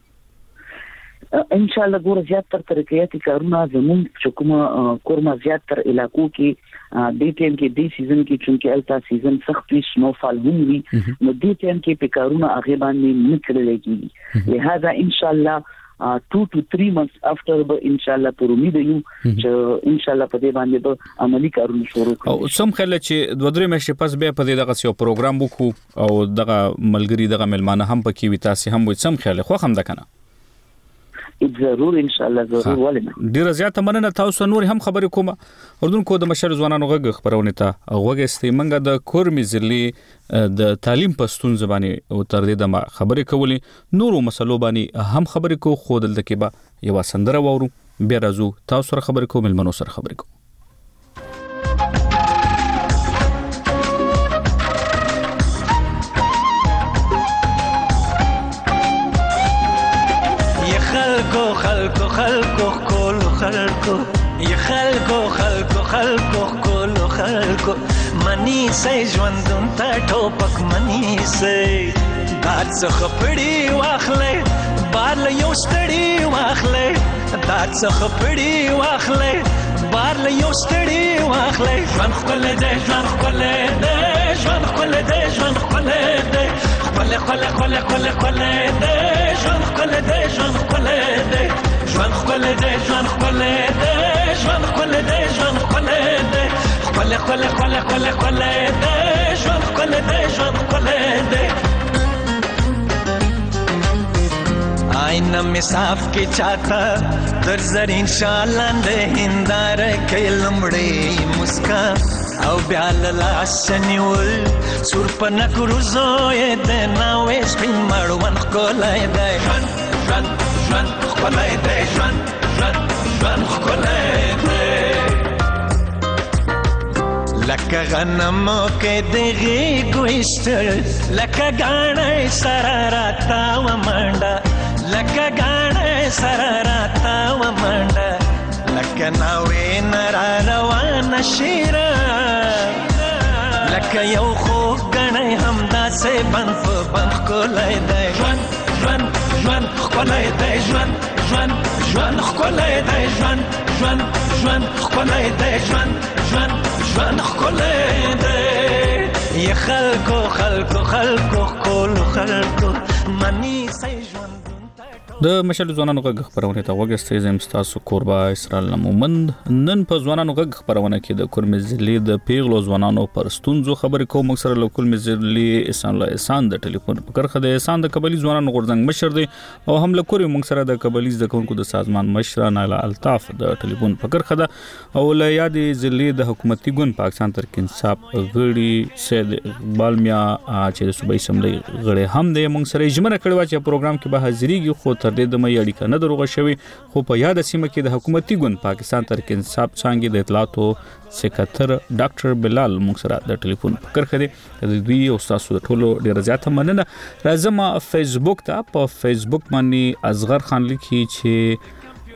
ان شاء الله ګور زیات تر ترقیاتي کارونه زمون چې کوم کورما زیات تر علاقو کې د ټیم کې د سیزن کې چې التا سیزن سخت وي سنو فال هم وي نو د ټیم کې په کارونه هغه باندې نکړل کېږي لہذا ان شاء الله 2 to 3 months after به ان شاء الله پر امید یو چې ان شاء الله په دې باندې به عملی کارونه شروع کړو او سم خل چې 2-3 میاشتې پس به په دې دغه یو پروګرام وکړو او دغه ملګری دغه ملمانه هم پکې وي تاسو هم وي سم خل خو هم د کنه ضرور ان شاء الله ضرور ولنه ډیر زیات مننه تاسو نور هم خبرې کوم اردن کو د مشر ځوانانو غږ خبرونه ته غوږستې منګه د کورمي ضلع د تعلیم پښتون زبانه او تر دې د خبرې کولې نورو مسلو باندې هم خبرې کو خو دلته کې به یو سندره وورو بیا راځو تاسو سره خبرې کوم ملمنو سره خبرې کوم خلقو کول خلقو یا خلقو کول خلقو منی سي ژوندون تا ټوپک منی سي دات څخه پړی واخلې بار له یو ستړي واخلې دات څخه پړی واخلې بار له یو ستړي واخلې ژوند خپل دې ژوند خپل دې ژوند خپل دې ژوند خپل دې خپل دې ژوند خپل دې ژوند خپل دې ژوند خپل دې ژوند خپل دې ژوند خپل دې ژوند خپل دې خپل دې ژوند خپل دې ژوند خپل دې آئینه می صاف کې چاته در زرین شالان دې هندار کې لمړې مسکا او بیا لاس نیول سور په نکروزو یې د ناوې سپین مړون کولای دی ژوند خپلای دی ژوند خپلای دی لکه غنمو کې دغه ګوشتل لکه غاڼې سره راتا و منډه لکه غاڼې سره راتا و منډه لکه ناوې نرا روان شیرا لکه یو خو غاڼې همدا سه بند کولای دی ژوند خپلای دی ژوند خپلای دی ژوند خپلای دی ژوند خپلای دی یا خلقو کول خلقو منی سي ژوند د مشل ځوانانو غږ خبرونه ته وګستې زم تاسو قربا اسرائیل مومند نن په ځوانانو غږ خبرونه کې د کورمي ضلع د پیغلو ځوانانو پر ستونزو خبرې کوم سره لوکل مزلي احسان الله احسان د ټلیفون په کرخه د احسان د قبلي ځوانانو غورځنګ مشر دی او هم لکوري موږ سره د قبلي د کونکو د سازمان مشر نایلا الطاف د ټلیفون په کرخه ده او له یادې ضلع د حکومتي ګوند پاکستان ترک انصاف غړي سید اقبال میا چې د صوبایي سملي غړي هم د موږ سره اجمنه کړو چې پروګرام کې به حاضرېږي خو تر دې د مې اړیکه نه دروغه شوی خو په یاد سیمه کې د حکومتي ګوند پاکستان ترک انصاف څنګه د اطلاعاتو سکرټر ډاکټر بلال موږ سره د ټلیفون په کرخه دي د دوی او تاسو د ټولو ډیر زیاته مننه راځم فیسبوک ته په فیسبوک باندې اصغر خان لیکي چې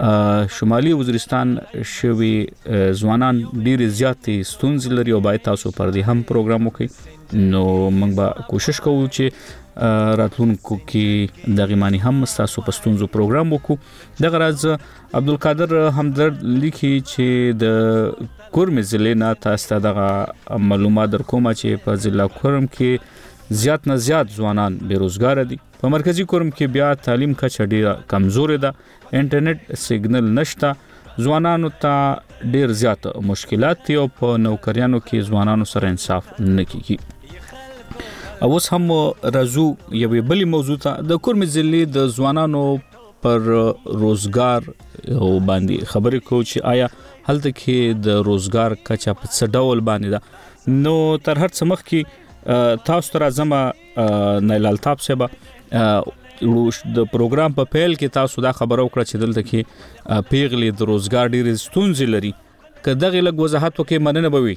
شمالي وزیرستان شوي ځوانان ډیر زیاتې ستونزې لري او باید تاسو پر دې هم پروګرام وکړئ نو موږ به کوشش کوو چې راتلونکو کې دغه معنی هم تاسو په ستونزو پروګرام وکړو دغه راز عبدالقادر همدرد لیکي چې د کورم ضلع نه تاسو دغه معلومات در کومه چې په ضلع کورم کې زیات نه زیات ځوانان بیروزګار دي په مرکزی کورم کې بیا تعلیم کچه ډیره کمزور ده انټرنیټ سیګنل نشته ځوانانو ته ډیر زیات مشکلات دي او په نوکریانو کې ځوانانو سره انصاف نه کیږي اوس هم راځو یوې بلې موضوع ته د کورم ضلع د ځوانانو پر روزګار او باندې خبرې کوو چې آیا هلته کې د روزګار کچه په څه ډول باندې ده نو تر هر څه مخکې تاسو تر ازمه نایل الطاف صاحب د پروګرام په پیل کې تاسو دا خبرو کړ چې دلته کې پیغلي د روزګار ډېر ستونزې لري که دغه لږ وضاحت وکړئ مننه به وي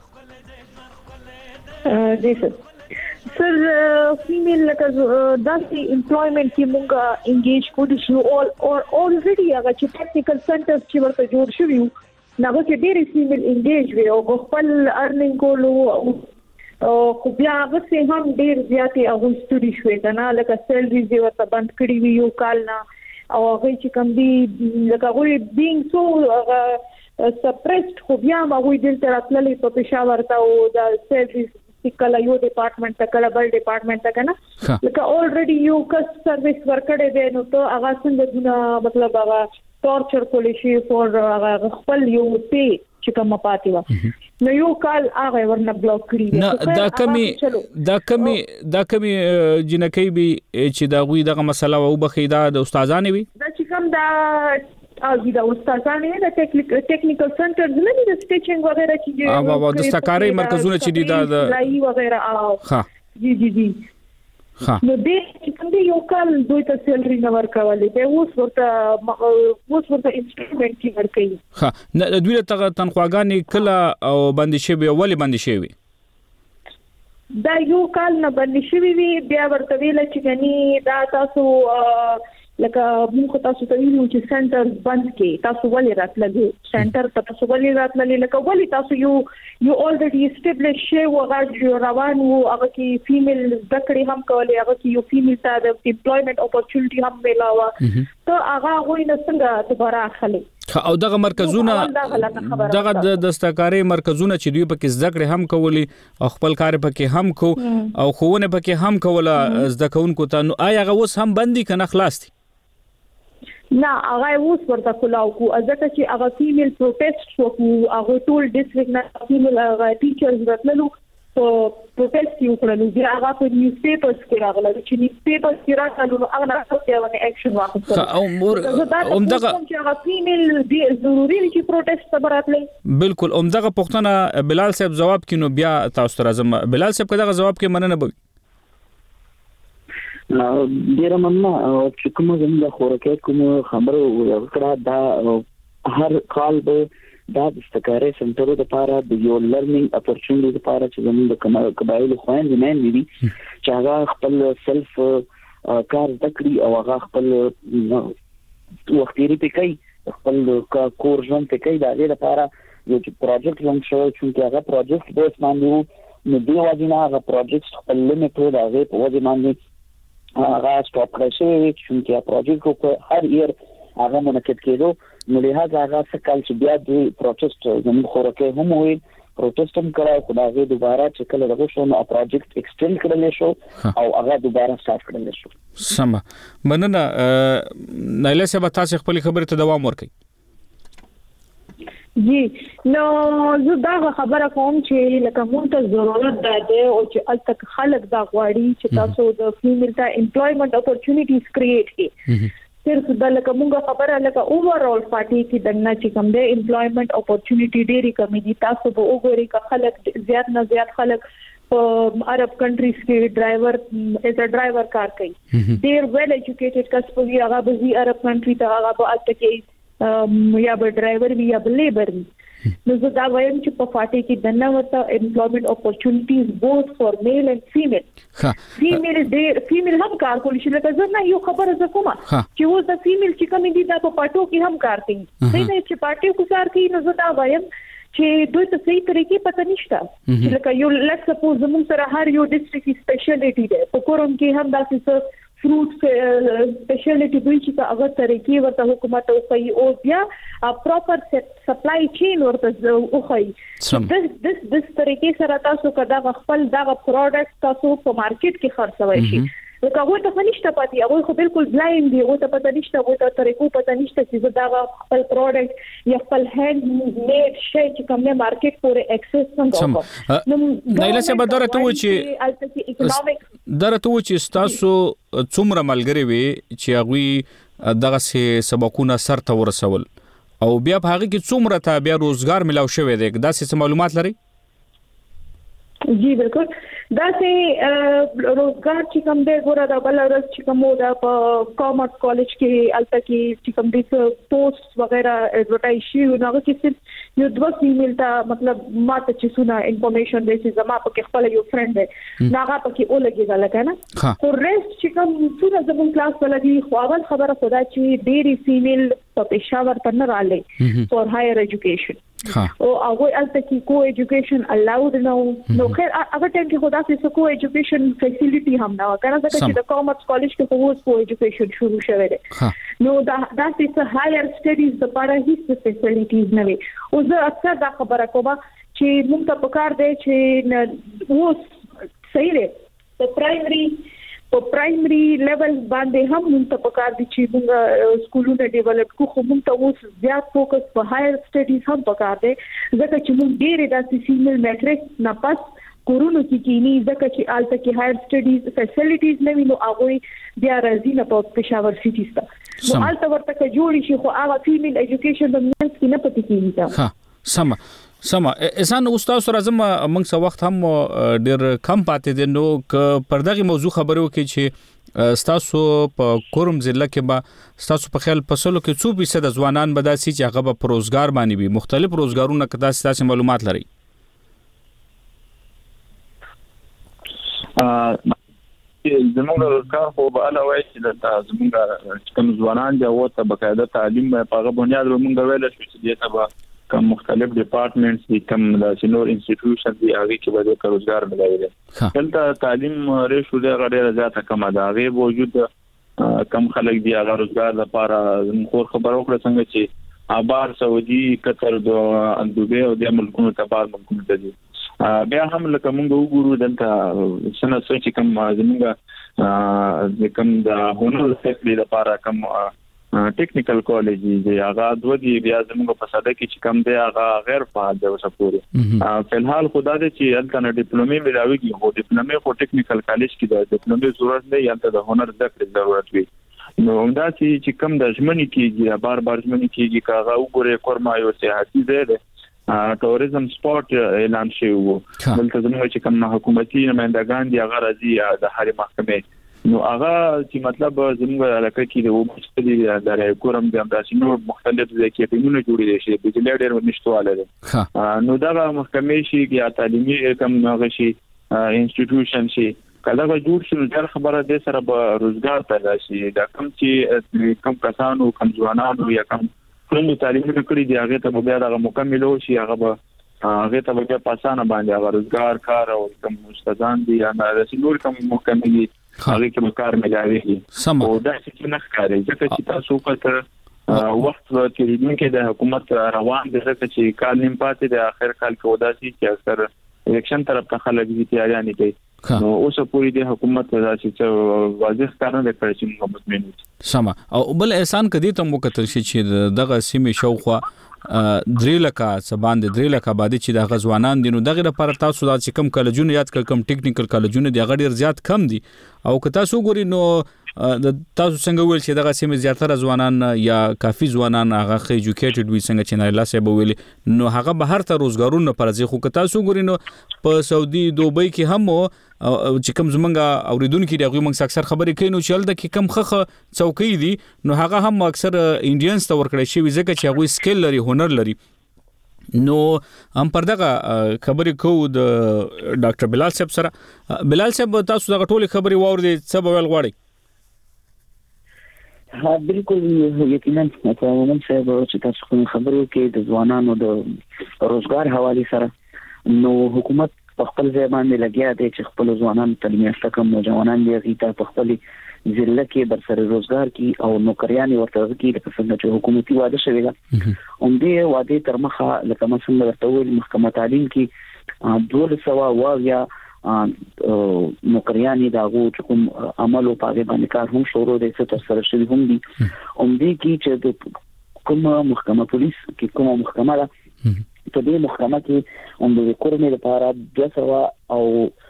جی سر فیمیل لکه داسې امپلویمنٹ کې مونږه انګیج کوو شو اولریډي هغه چې ټیکنیکل سنټرز چې ورته جوړ شوي وو هغه کې ډېرې فیمیل انګیج وي او خپل ارنینګ کولو خو بیا هغه څه هم ډیر زیاتې اغوستوري شوې کنه لکه سیلریز یې ورته بند کړي وي یو کال نه او هغه چې کوم دي لکه هغه بینګ سو سپریسډ خو بیا هغه دلته راتللې په پېښور ته او د سیلریز کله یو ډپارټمنټ ته کله بل ډپارټمنټ ته کنه لکه اولریډي یو کس سرویس ورکړې دی نو ته هغه څنګه مطلب هغه ټورچر کولی شي فور هغه خپل یو پی چې کومه پاتې و نو یو کال هغه ورنه بلاک کړی نه دا کمی جنکی به چې دا غوي دغه مسله او بخیدا د استادانه وي دا چې کوم دا او دا استادانه د ټیکنیکل سنټرز نه دي د سټیچینګ وغیرہ چې او د سکاري مرکزونه چې دي دا لای وغیرہ ها جی نو دې کوم دی یو کال دوی ته سیلری نه ورکولې به اوس ورته انسټرومنت کې ورکړي ها نه دوی ته تنخواګانې کله او باندې شي به ولې باندې شي دا یو کال نه باندې شي وی بیا ورته ویل چې غني دا تاسو لکه موږ تاسو ته ویلو چې سنټر بند کې تاسو ولې راتللې سنټر تاسو ولې راتللې لکه ولې تاسو یو اولریډي اسټابلیش شي او هغه روان وو هغه کې فیمیل دکړې هم کولې هغه کې یو فیمیل ته د امپلویمنت اپورچونټي هم ملاوه ته هغه غوښنه څنګه دوباره اخلي او دغه مرکزونه دغه د دستکاري مرکزونه چې دوی پکې زده کړې هم کولی او خپل کار پکې هم کو او خوونه پکې هم کوله زده کوونکو ته نو آیا هغه اوس هم بندي کنه خلاص دي نه هغه اوس ورته کولاو کو ځکه چې هغه فیمیل پروټیسټ وکړو هغه ټول ډیسټریکټ نه فیمیل هغه ټیچرز راتللو په پروټیسټ یو کړلو بیا هغه په نیوز پیپرز کې راغله چې نیوز پیپرز کې راغلو هغه نه څه اکشن واخیستل او دغه چې هغه فیمیل ضروري چې پروټیسټ ته راتلې بالکل دغه پښتنه بلال صاحب جواب کینو بیا تاسو ته راځم بلال صاحب دغه جواب کې مننه به ډیره مننه چې کومه زموږ خورکې کوم خبرو وکړه دا هر کال به دا د استکاري سنټرو لپاره د یو لرنینګ اپورچونټی لپاره چې زموږ د قبایل خويندې نه دي چې هغه خپل سلف کار تکړي او هغه خپل وختيري پکې خپل کور ژوند پکې د دې لپاره یو پروجیکټ لنګ شو چې هغه پروجیکټ به اسمانو نو دی واجینا هغه پروجیکټ خپل لیمټ و دا هغه په وجه باندې هغه سټاپ کړی شوی چې پروجیکټ کو هر ایر هغه منعقد کېدو نو له هغه څخه کال چې بیا د پروټیسټ زموږ خورکې هم وي پروټیسټ هم کړه خو دا غي دوباره چې کله دغه شو نو پروجیکټ ایکسټند کړل شو او هغه دوباره سٹارټ کړل شو سم مننه نایله صاحب تاسو خپل خبره ته دوام ورکړئ جی نو زه دا خبره کوم چې لکه مونږ ته ضرورت ده او چې التک خلک دا غواړي چې تاسو د فیمیل ته امپلویمنت اپورچونټیز کریټ کړئ صرف د لکه مونږ خبره لکه اوورال پارټي کې دنه چې کوم د امپلویمنت اپورچونټی ډېری کمی دي تاسو به وګورئ چې خلک زیات نه زیات خلک په عرب کنټریز کې ډرایور ایز ا ډرایور کار کوي ډېر ویل ایجوکیټډ کس په هغه به عرب کنټری ته هغه به الته کې یا به ډرایور وي یا به لیبر وي نو زه دا وایم چې په فاټي کې د نوښت امپلویمنت اپورچونټیز بوث فار میل اند فیمیل فیمیل هم کار کولی شي. لکه زه نه یو خبره زه کومه چې اوس د فیمیل چې کوم دي دا په پټو کې هم کار کوي. صحیح دی چې پټو کې کار کوي. نو زه دا وایم چې دوی ته صحیح طریقې پته نشته چې لکه یو لیټس سپوز زموږ سره هر یو ډیسټریکټ سپیشلیټي ده. په کوم کې هم داسې فروټ سپیشلیټي دوی چې هغه طریقې ورته حکومت او کوي او بیا پراپر سپلای چین ورته او کوي. د طریقې سره تاسو کدا خپل دا پروډکټ تاسو په مارکیټ کې خرڅوي شي. لکه هغه ته نشته پاتې هغه خو بالکل بلایند دی. هغه ته پته نشته هغه ته طریقو پته نشته چې دا خپل پروډکټ یا خپل هاند میډ شی چې کوم نه مارکیټ پورې اکسس څنګه نو نایله سبا درته و چې تاسو څومره ملګری وي چې هغه دغه سبقونه سرته ورسول او بیا په هغه کې څومره ته بیا روزګار ملاو شوی دی دا څه معلومات لري؟ جی بالکل دا سه روزګار چې کوم دی ګوره دا بل ورځ چې کوم دا په کامرس کالج کې الته کې چې کوم دي پوسټ وغیرہ ایڈورټایز شي نو هغه کې صرف یو دوه فیمیل ته مطلب ماته چې سونه انفارمیشن دی چې زما په خپل یو فرند دی هغه پکې اولګي دا لکه نه خو ریسټ چې کوم سونه زموږ کلاس ولګي خو اول خبره خدا چې ډېری فیمیل په پېښور ته نه رالي فور هایر ایجوکیشن او هغه الته کې کو ایجوکیشن الاود نو خیر هغه ټیم کې خدا سه کو ایجوکیشن فیسیلیټي هم نه وکړه ځکه چې د کامرس کالج کې خو کو ایجوکیشن شروع شوه دی. نو دا څه هایر سټډیز د پاره هیڅ فیسیلیټیز نه وي. او زه اکثر دا خبره کوم چې موږ ته پکار دی چې اوس صحیح دی په پرایمري لیول باندې هم موږ ته پکار دي چې موږ سکولونه ډیولپ کو خو موږ ته اوس زیات فوکس په هایر سټډیز هم پکار دي ځکه چې موږ ډېر د فیمیل میټریک نه پس کورونو کې کینی ځکه چې آلته کې هایر سټډیز فیسیلیټیز نه وي نو هغه بیا راځي نه په پېښور سټي ستا نو آلته ورته کې جوړی شي خو هغه فیمیل ایجوکیشن د مینس کې نه پاتې کیږي. ها سم احسان استاد سره زم موږ څه وخت هم ډېر کم پاتې دي نو ک پردغه موضوع خبرو کې چې ستاسو په کوم ضلع کې به ستاسو په خیال پسلو کې 2% د ځوانان به داسي چې هغه په روزګار باندې وي مختلف روزګارونه کدا ستاسو معلومات لري؟ زموږ روزګار خو به علاوه چې د زموږ کوم ځوانان دی او ته بقاعده تعلیم په هغه بنیاد موږ ویل شو چې دې ته کوم مختلف ډپارټمنټس دي کوم د سینور انسټیټیوشن دی هغه کې به د روزګار ملایي دلته تعلیم ریشو د غړي زیاته کم ده هغه وجود کم خلک دی هغه روزګار لپاره خور خبرو کړ څنګه چې آبار سعودي قطر دوبه او د ملکونو ته بعد ملکونو ته دي بیا هم لکه موږ وګورو دلته سنه چې کوم زموږ کوم د هنر سیکټر لپاره کوم ټیکنیکل کالج دی هغه دوه دی بیا زموږ په ساده کې چې کم دی هغه غیر فعال دی اوسه پورې په الحال خدا دې چې الته ډیپلومي ملاويږي خو ډیپلومي خو ټیکنیکل کالج کې د ډیپلومي ضرورت دی یا د هنر ذکر ضرورت وي نو همدا چې کم د ژمنې کېږي بار ژمنې کېږي کاغه وګوره کورما یو سیاحتي دی ټوریزم سپورت اعلان شوی وو دلته زموږ چې کوم حکومتي نمائندگان دي هغه راځي د هرې محکمې نو هغه چې مطلب زموږ علاقه کې د وبستې د کورم د امداسي نو مختلف ځایونه جوړې شي د بجلی ډېر نشټواله ده نو دا محکمې شي یا تعلیمي کوم هغه شي انسټیټیوشن شي کله به جوړ شي د خبره د سره به روزګار پیدا شي دا کوم چې کوم کسانو کوم ځوانانو یا کوم څنګه تعلیم کړی دی هغه ته بیا د مکمل شي هغه به هغه ته بیا پاسانه باندې هغه روزګار کار او کوم مستدان دي یا د سینور کوم مکمل هغه کې کار ملایوي او دا چې نه ښکاري ځکه چې تاسو کله وخت کې د حکومت روان دي چې کال نیم پاتې د اخر کال کې وداسي چې اکثر الیکشن طرف ته خلک دي تیاریان کوي نو اوس پوری د حکومت چې واضح کار نه کوي چې موږ مطمئن سم او بل احسان کدي ته مو کتل شي چې دغه سیمه شوخه 3 لکه سباند 3 لکه باندې چې د غزوانان دي نو دغه لپاره تاسو د کم کالجونه یاد کړم ټیکنیکل کالجونه دی غډیر زیات کم دي او که تاسو ګوري نو د تاسو څنګه ویل چې دغه سیمه زیاتره ځوانان یا کافي ځوانان هغه ایجوکیټډ وي څنګه چې نه لاسه به ویل نو هغه بهر ته روزګارونه پرځي خو که تاسو ګوري نو په سعودي دوبۍ کې هم چې کوم زمونږ اوریدونکو دی هغه موږ اکثر خبرې کوي نو چې هلته کې کم خخه چوکۍ دي نو هغه هم اکثر انډینز ته ورکړی شي ځکه چې هغه سکیل لري هنر لري نو هم پر دغه خبرې کوو د ډاکټر بلال صاحب سره. بلال صاحب تاسو دغه ټولې خبرې واوریدې، څه به ویل غواړئ؟ ها بالکل یقینا عموما صاحب چې تاسو کوم خبرو کې د ځوانانو د روزګار حواله سره نو حکومت په خپل ځای باندې لګیا دی چې خپل ځوانانو تعلیم یافته کم نوجوانان دي غیته په خپل ضلع کې برسر روزګار کې او نوکریان ورته کې د څنګه چې حکومتي وعده شوی ده هم دې وعده تر مخه لکه مثلا ورته ویل محکمه تعلیم کې 200 نوکریان دغه کوم عمل او پاګې باندې کار هم شروع دي څه تر سره شوی هم دي هم دې کې چې کوم محکمه پولیس کې کوم محکمه ده په دې محکمه کې هم د کورنۍ لپاره 200 او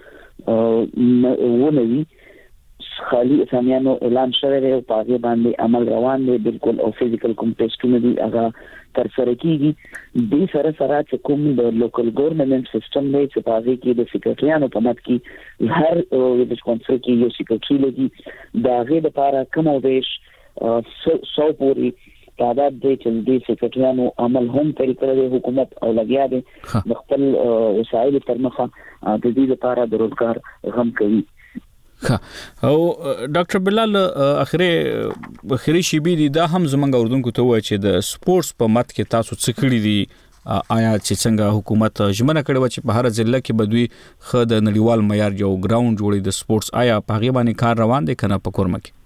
ونوي خالي اسامیانو اعلان شوی دی او پاګې باندې عمل روان دی بالکل او فزیکل کوم ټیسټونه دي هغه تر سره کیږي. د سره چې کوم د لوکل ګورنمنت سیستم دی چې پاګې کې د سیکریټریانو په مت کې هر د کونسل کې یو سیکریټری لګي دا غي د لپاره کوم او دیش 100 پوری تعداد دی چې د سیکریټریانو عمل هم طریقې د حکومت او لګیا دي د خپل وسایل تر مخه د دې لپاره د روزګار غم کوي. او ډاکټر بلال اخري شی بي دي دا هم زمونږ اردوونکو ته وایي چې د سپورتس په مت کې تاسو څه کړی دي آیا چې څنګه حکومت ژمنه کړې و چې په هر ضلع کې بدوي خو د نړیوال معیار یو ګراوند جوړي د سپورتس آیا په هغه باندې کار روان دي کنه په کورمه کې؟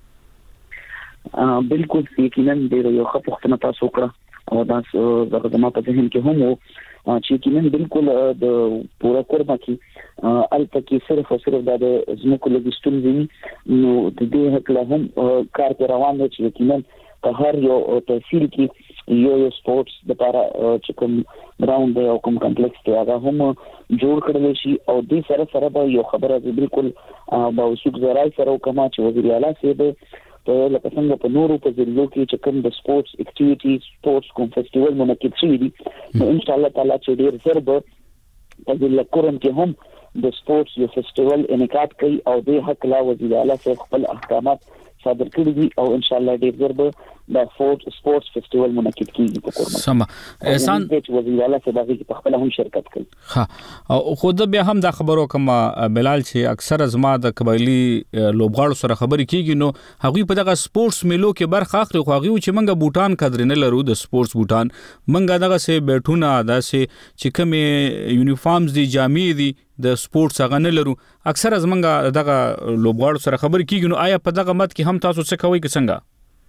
بالکل یقینا ډېر یو ښه پوښتنه تاسو وکړه او دا زما په ذهن کې هم و چې یقینا بالکل د پورا کورمه کې البته کې صرف او صرف د زموږ لګستون دي نو د دې حق له هم کار روان دي چې یقینا په هر یو تحصیل کې یو سپورتس د لپاره چې کوم ګراوند دی او کوم کمپلیکس دی هغه هم جوړ کړل شي او دې سره به یو خبره بالکل باوسوک زراعي سره کومه چې وزیر اعلی سیب په لکه څنګه په نورو په ضلعو کې چې کوم د سپورتس اکټیویټي سپورتس کوم فیسټیوال منعقد شوی دی ان شاء الله تعالی چې ډیر زر به په ضلع کورم کې هم د سپورتس یو فیسټیوال انعقاد کوي او د حق لا وزیر اعلی صاحب خپل احکامات صادر کړی دي او ان شاء الله ډیر زر به د سپورتس فیسټیوال منعقد کیږي په کورم. سم احسان د وزیر اعلی صاحب په خپل هم شرکت کوي. ها او خود بیا هم دا خبرو کوم بلال چې اکثر زما د قبایلی لوبغاړو سره خبرې کیږي نو هغه په دغه سپورتس میلو کې برخه اخلي خو هغه چې منګه بوټان قدر نه لرو د سپورتس بوټان منګه دغه سه بیٹونه داسې چې کوم یونیفارمز دي جامې دي د سپورتس هغه نه لرو اکثر زمنګه دغه لوبغاړو سره خبرې کیږي نو آیا په دغه مت کې هم تاسو څه کوي که څنګه؟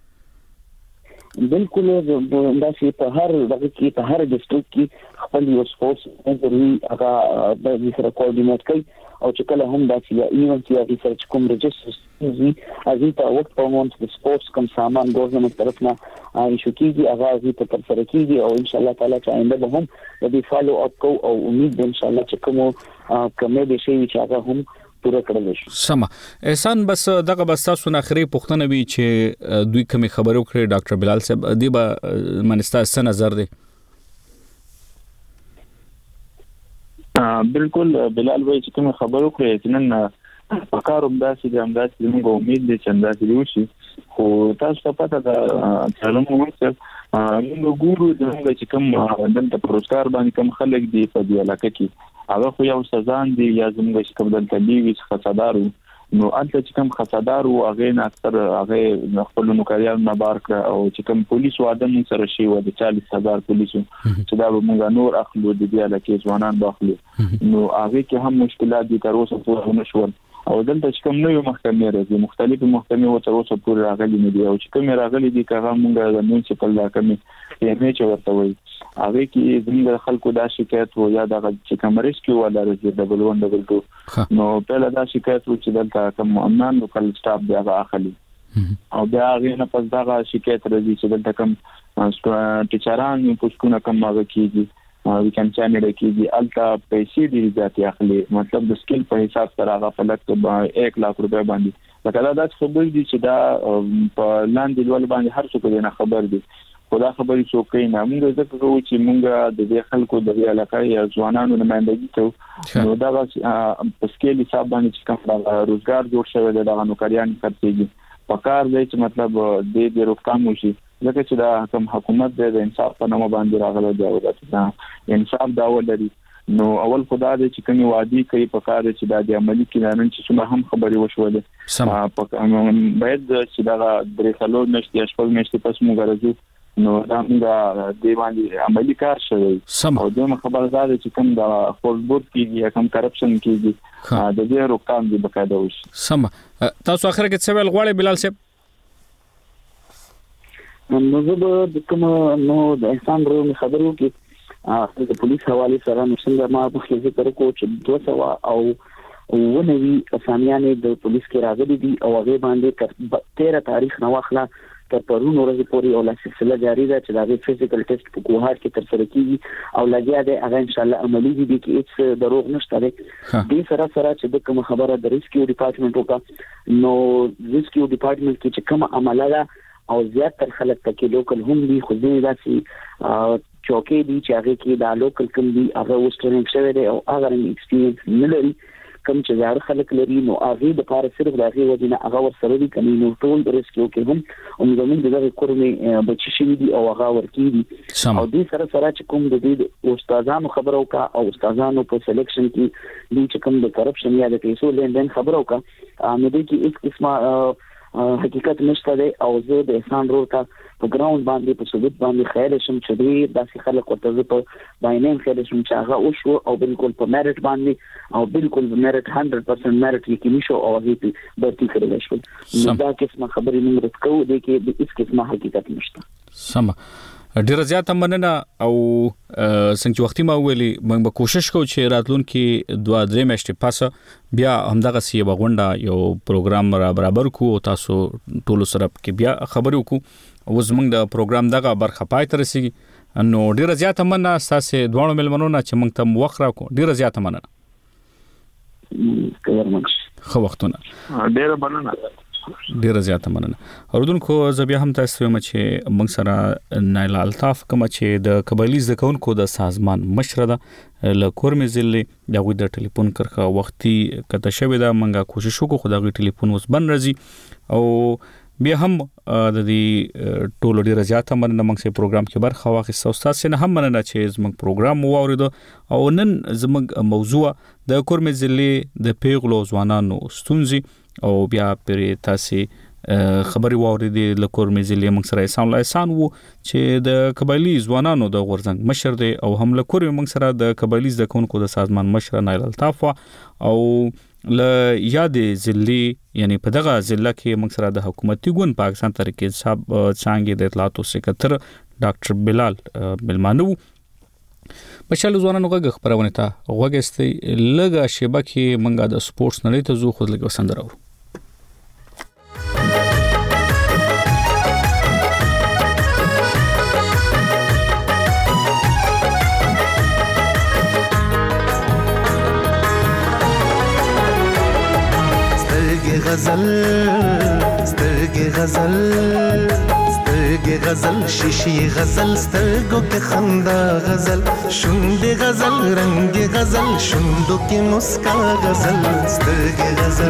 بالکل دا چې په هر دغه کې په هر ډیسټریکټ کې خپل یو سپورتس سنټري هغه د سره کوارډینیټ کوي او چې کله هم دا چې ایونت یا ریسرچ کوم رجستر دي ازي ته وخت په مونږ د سپورتس کوم سامان ګورنمنت طرفنا ایشو کیږي هغه ازي ته تر سره کیږي او ان شاء الله تعالی چې آینده به هم د دې فالو اپ کو او امید ان شاء الله چې کوم به شي چې هغه هم پوره کړل شي. سم احسان بس دغه بس تاسو نه اخري پوښتنه وی چې دوی کوم خبرو کړې ډاکټر بلال صاحب دی به منستا څه نظر دی؟ بالکل بلال وایي چې کوم خبرو کړې چې نن پکاروم داسې موږ امید دي چې اندازې وشي خو تاسو ته پته ده چې موږ ګورو چې کوم دلته پروسکار باندې کوم خلک دي په دې علاقه کې هغه خو یو سزان دي یا زموږ چې کوم دلته دی خصادارو نو انت چې کوم خصادارو هغه نه اکثر هغه خپل نوکریان نه بار کړ او چې کوم پولیس واده مون سره شي و د 40000 پولیسو چې دا موږ نور اخلو د دې علاقې ځوانان باخلو نو هغه کې هم مشکلات دي تر اوسه پورې نشول او دلته چې کوم نوې محکمې راځي مختلفه محکمې او تر اوسه پورې راغلي نه دي او چې کوم راغلي دي هغه موږ د میونسپل محکمې یې چې ورته وایي هغه کې زموږ خلکو دا شکایت و یا د چې کوم ریسکیو ولا راځي ډبل 1 ډبل 2 نو په لدا شکایت و چې دلته کوم امنان لوکل سټاف دی هغه اخلي او بیا هغه نه پس دا شکایت راځي چې دلته کوم ټیچران په سکونه کوم هغه کیږي ویکن چانل کېږي التا پیسې دي ذاتي اخلي مطلب د سکیل په حساب سره هغه په لکه 1 لک روپیا باندې لکه دا خبر دي چې دا په لاندې ډول باندې هر څوک نه خبر دي خدا خبرې څوک نه موږ ځکه کوو چې موږ د دې خلکو د علاقې یا ځوانانو نمائندګي کوو نو دا په سکیل حساب باندې چې کوم روزګار جوړ شوی دی د نوکریان خرڅېږي په کار دی چې مطلب د روکام وشي لکه چې دا کوم حکومت د انصاف په نامه باندې راغلی دی او دا انصاف دا ولري نو اول خدای دې چې کومي وادي کوي په کار چې دا د عملی کینانن چې څومره هم خبري وشولې په باید چې دا درې څلور نشته شپږ نشته پس موږ راځو نو دا موږ د باندې عملی کار شوی او دوی خبردار چې کوم دا فوربورد کیږي کوم کرپشن کیږي د دې روکام دي بقاعده وشي سم تاسو اخر کې څه ویل غواړئ بلال صاحب نو زه د کوم نو د انسان ورو خبرو کې د پولیس حواله سره نو څنګه ما په کې ذکر کوم چې 200 او ونوي اسامیانې د پولیس کې راغلي دي او هغه باندې 13 تاریخ نو واخله تر پرون ورځې پورې او لا سلسله جاری ده چې دا فزیکل ټیسټ په کوهار کې تر سره کیږي او لګیا ده هغه ان شاء الله عملی دي کې هیڅ دروغ نشته ده دې سره چې د کوم خبره د ریسکیو ډپارټمنټ وکړه نو ریسکیو ډپارټمنټ کې چې کوم عمله ده او زیات تر خلک تکي لوکل هم دي خو دې داسي چوکي دي چې هغه کې دا لوکل کوم دي هغه وسترن شوی دی او هغه ایکسپیرینس نه لري کوم چې زار خلک لري نو هغه د پاره صرف د هغه وجنه هغه ورسره دي کني نو ټول ریسکیو کې هم او زموږ دغه کورمه بچی شي دي او هغه ورکی دي او دې سره چې کوم د دې استادانو خبرو کا او استادانو په سلیکشن کې دي چې کوم د کرپشن یا د پیسو لیندین خبرو کا نو دې کې هیڅ قسمه حقیقت نشته دی او زه د احسان روته په ګراوند باندې په ثبوت باندې خیال شم چې دې داسې خلک ورته په باینین خیال شم چې هغه او شو او بالکل په میرټ باندې او بالکل په میرټ 100% میرټ یقیني شو او هغه برتي کړل شو نو دا قسمه خبرې موږ راتکو دي کې د هیڅ قسمه حقیقت نشته سم ډیر زیات مننه او څنګه وختي ما ویلي موږ به کوشش کوو چې راتلونکي 2-3 میاشتې پاسه بیا همدغه سی بغونډه یو پروګرام را برابر کو تاسو ټول سره کې بیا خبرو کو او زموږ د پروګرام دغه برخه پای ته رسیږي نو ډیر زیات مننه تاسو دوه ملمنو نه چې موږ ته وخت راکو ډیر زیات مننه خو وختونه ډیر مننه ډیر زیات مننه اوردونکو زبیا هم تاسو یم چې موږ سره نایل الطاف کوم چې د قبایلی ځکونکو د سازمان مشر ده له کورمه ضلع دغه د ټلیفون کرخه وختي کته شوی دا منګه کوشش وکړو خو دغه ټلیفون اوس بند راځي او بیا هم د دې ټولو ډیر زیات مننه موږ سه پروګرام کې برخه واخیسته او تاسو نه هم مننه چې زموږ پروګرام واوریدو او نن زموږ موضوع د کورمه ضلع د پیغلو ځوانانو ستونزې او بیا پر تاسو خبري واوریدې له کورمه ضلع موږ سره احسان الله احسان وو چې د قبایلی ځوانانو د غورځنګ مشر دی او هم له کورمه موږ سره د قبایلی ځکونکو د سازمان مشر نایل الطاف او ل یاد ضلع یعنی په دغه ضلع کې موږ سره د حکومتي ګوند پاکستان تحریک انصاف څنګه د اطلاعاتو سکرټر ډاکټر بلال ملمانو مشال ځوانانو غږ خبرونه تا غوګستې لګه شبکه منګه د سپورتس نړۍ ته زو خو لګ وسندرو سترګې غزل شیشې غزل سترګو کې خندا غزل شونډې غزل رنگ غزل شوندو کې مسکا غزل سترګې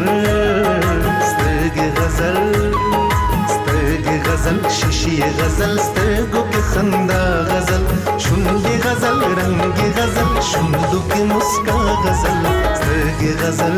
غزل شیشې غزل سترګو کې خندا غزل شونډې غزل رنگ غزل شوندو کې مسکا غزل سترګې غزل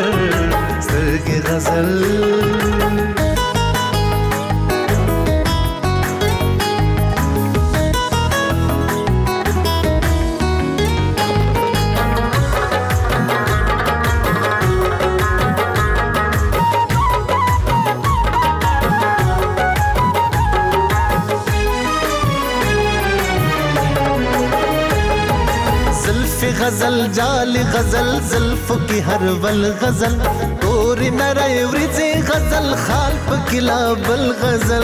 غزل جال غزل زلف کی ہر ول غزل تور نرے ورځي غزل خال پکلا بل غزل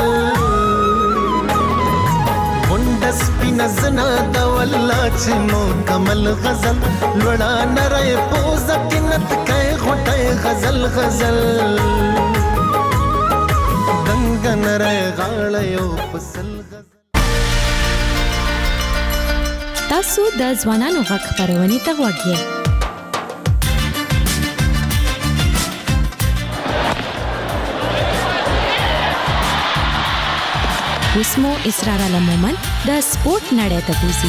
منډس پینزنا د والله چې مکمل غزل لوړا نرے پوز کینت کای غټه غزل دنګ نرے غاړه یو پسل تاسو د ځوانانو غږ خبرونه ته وګورئ وسمو اسرار عالم مومن د سپورت نړۍ ته بوزي.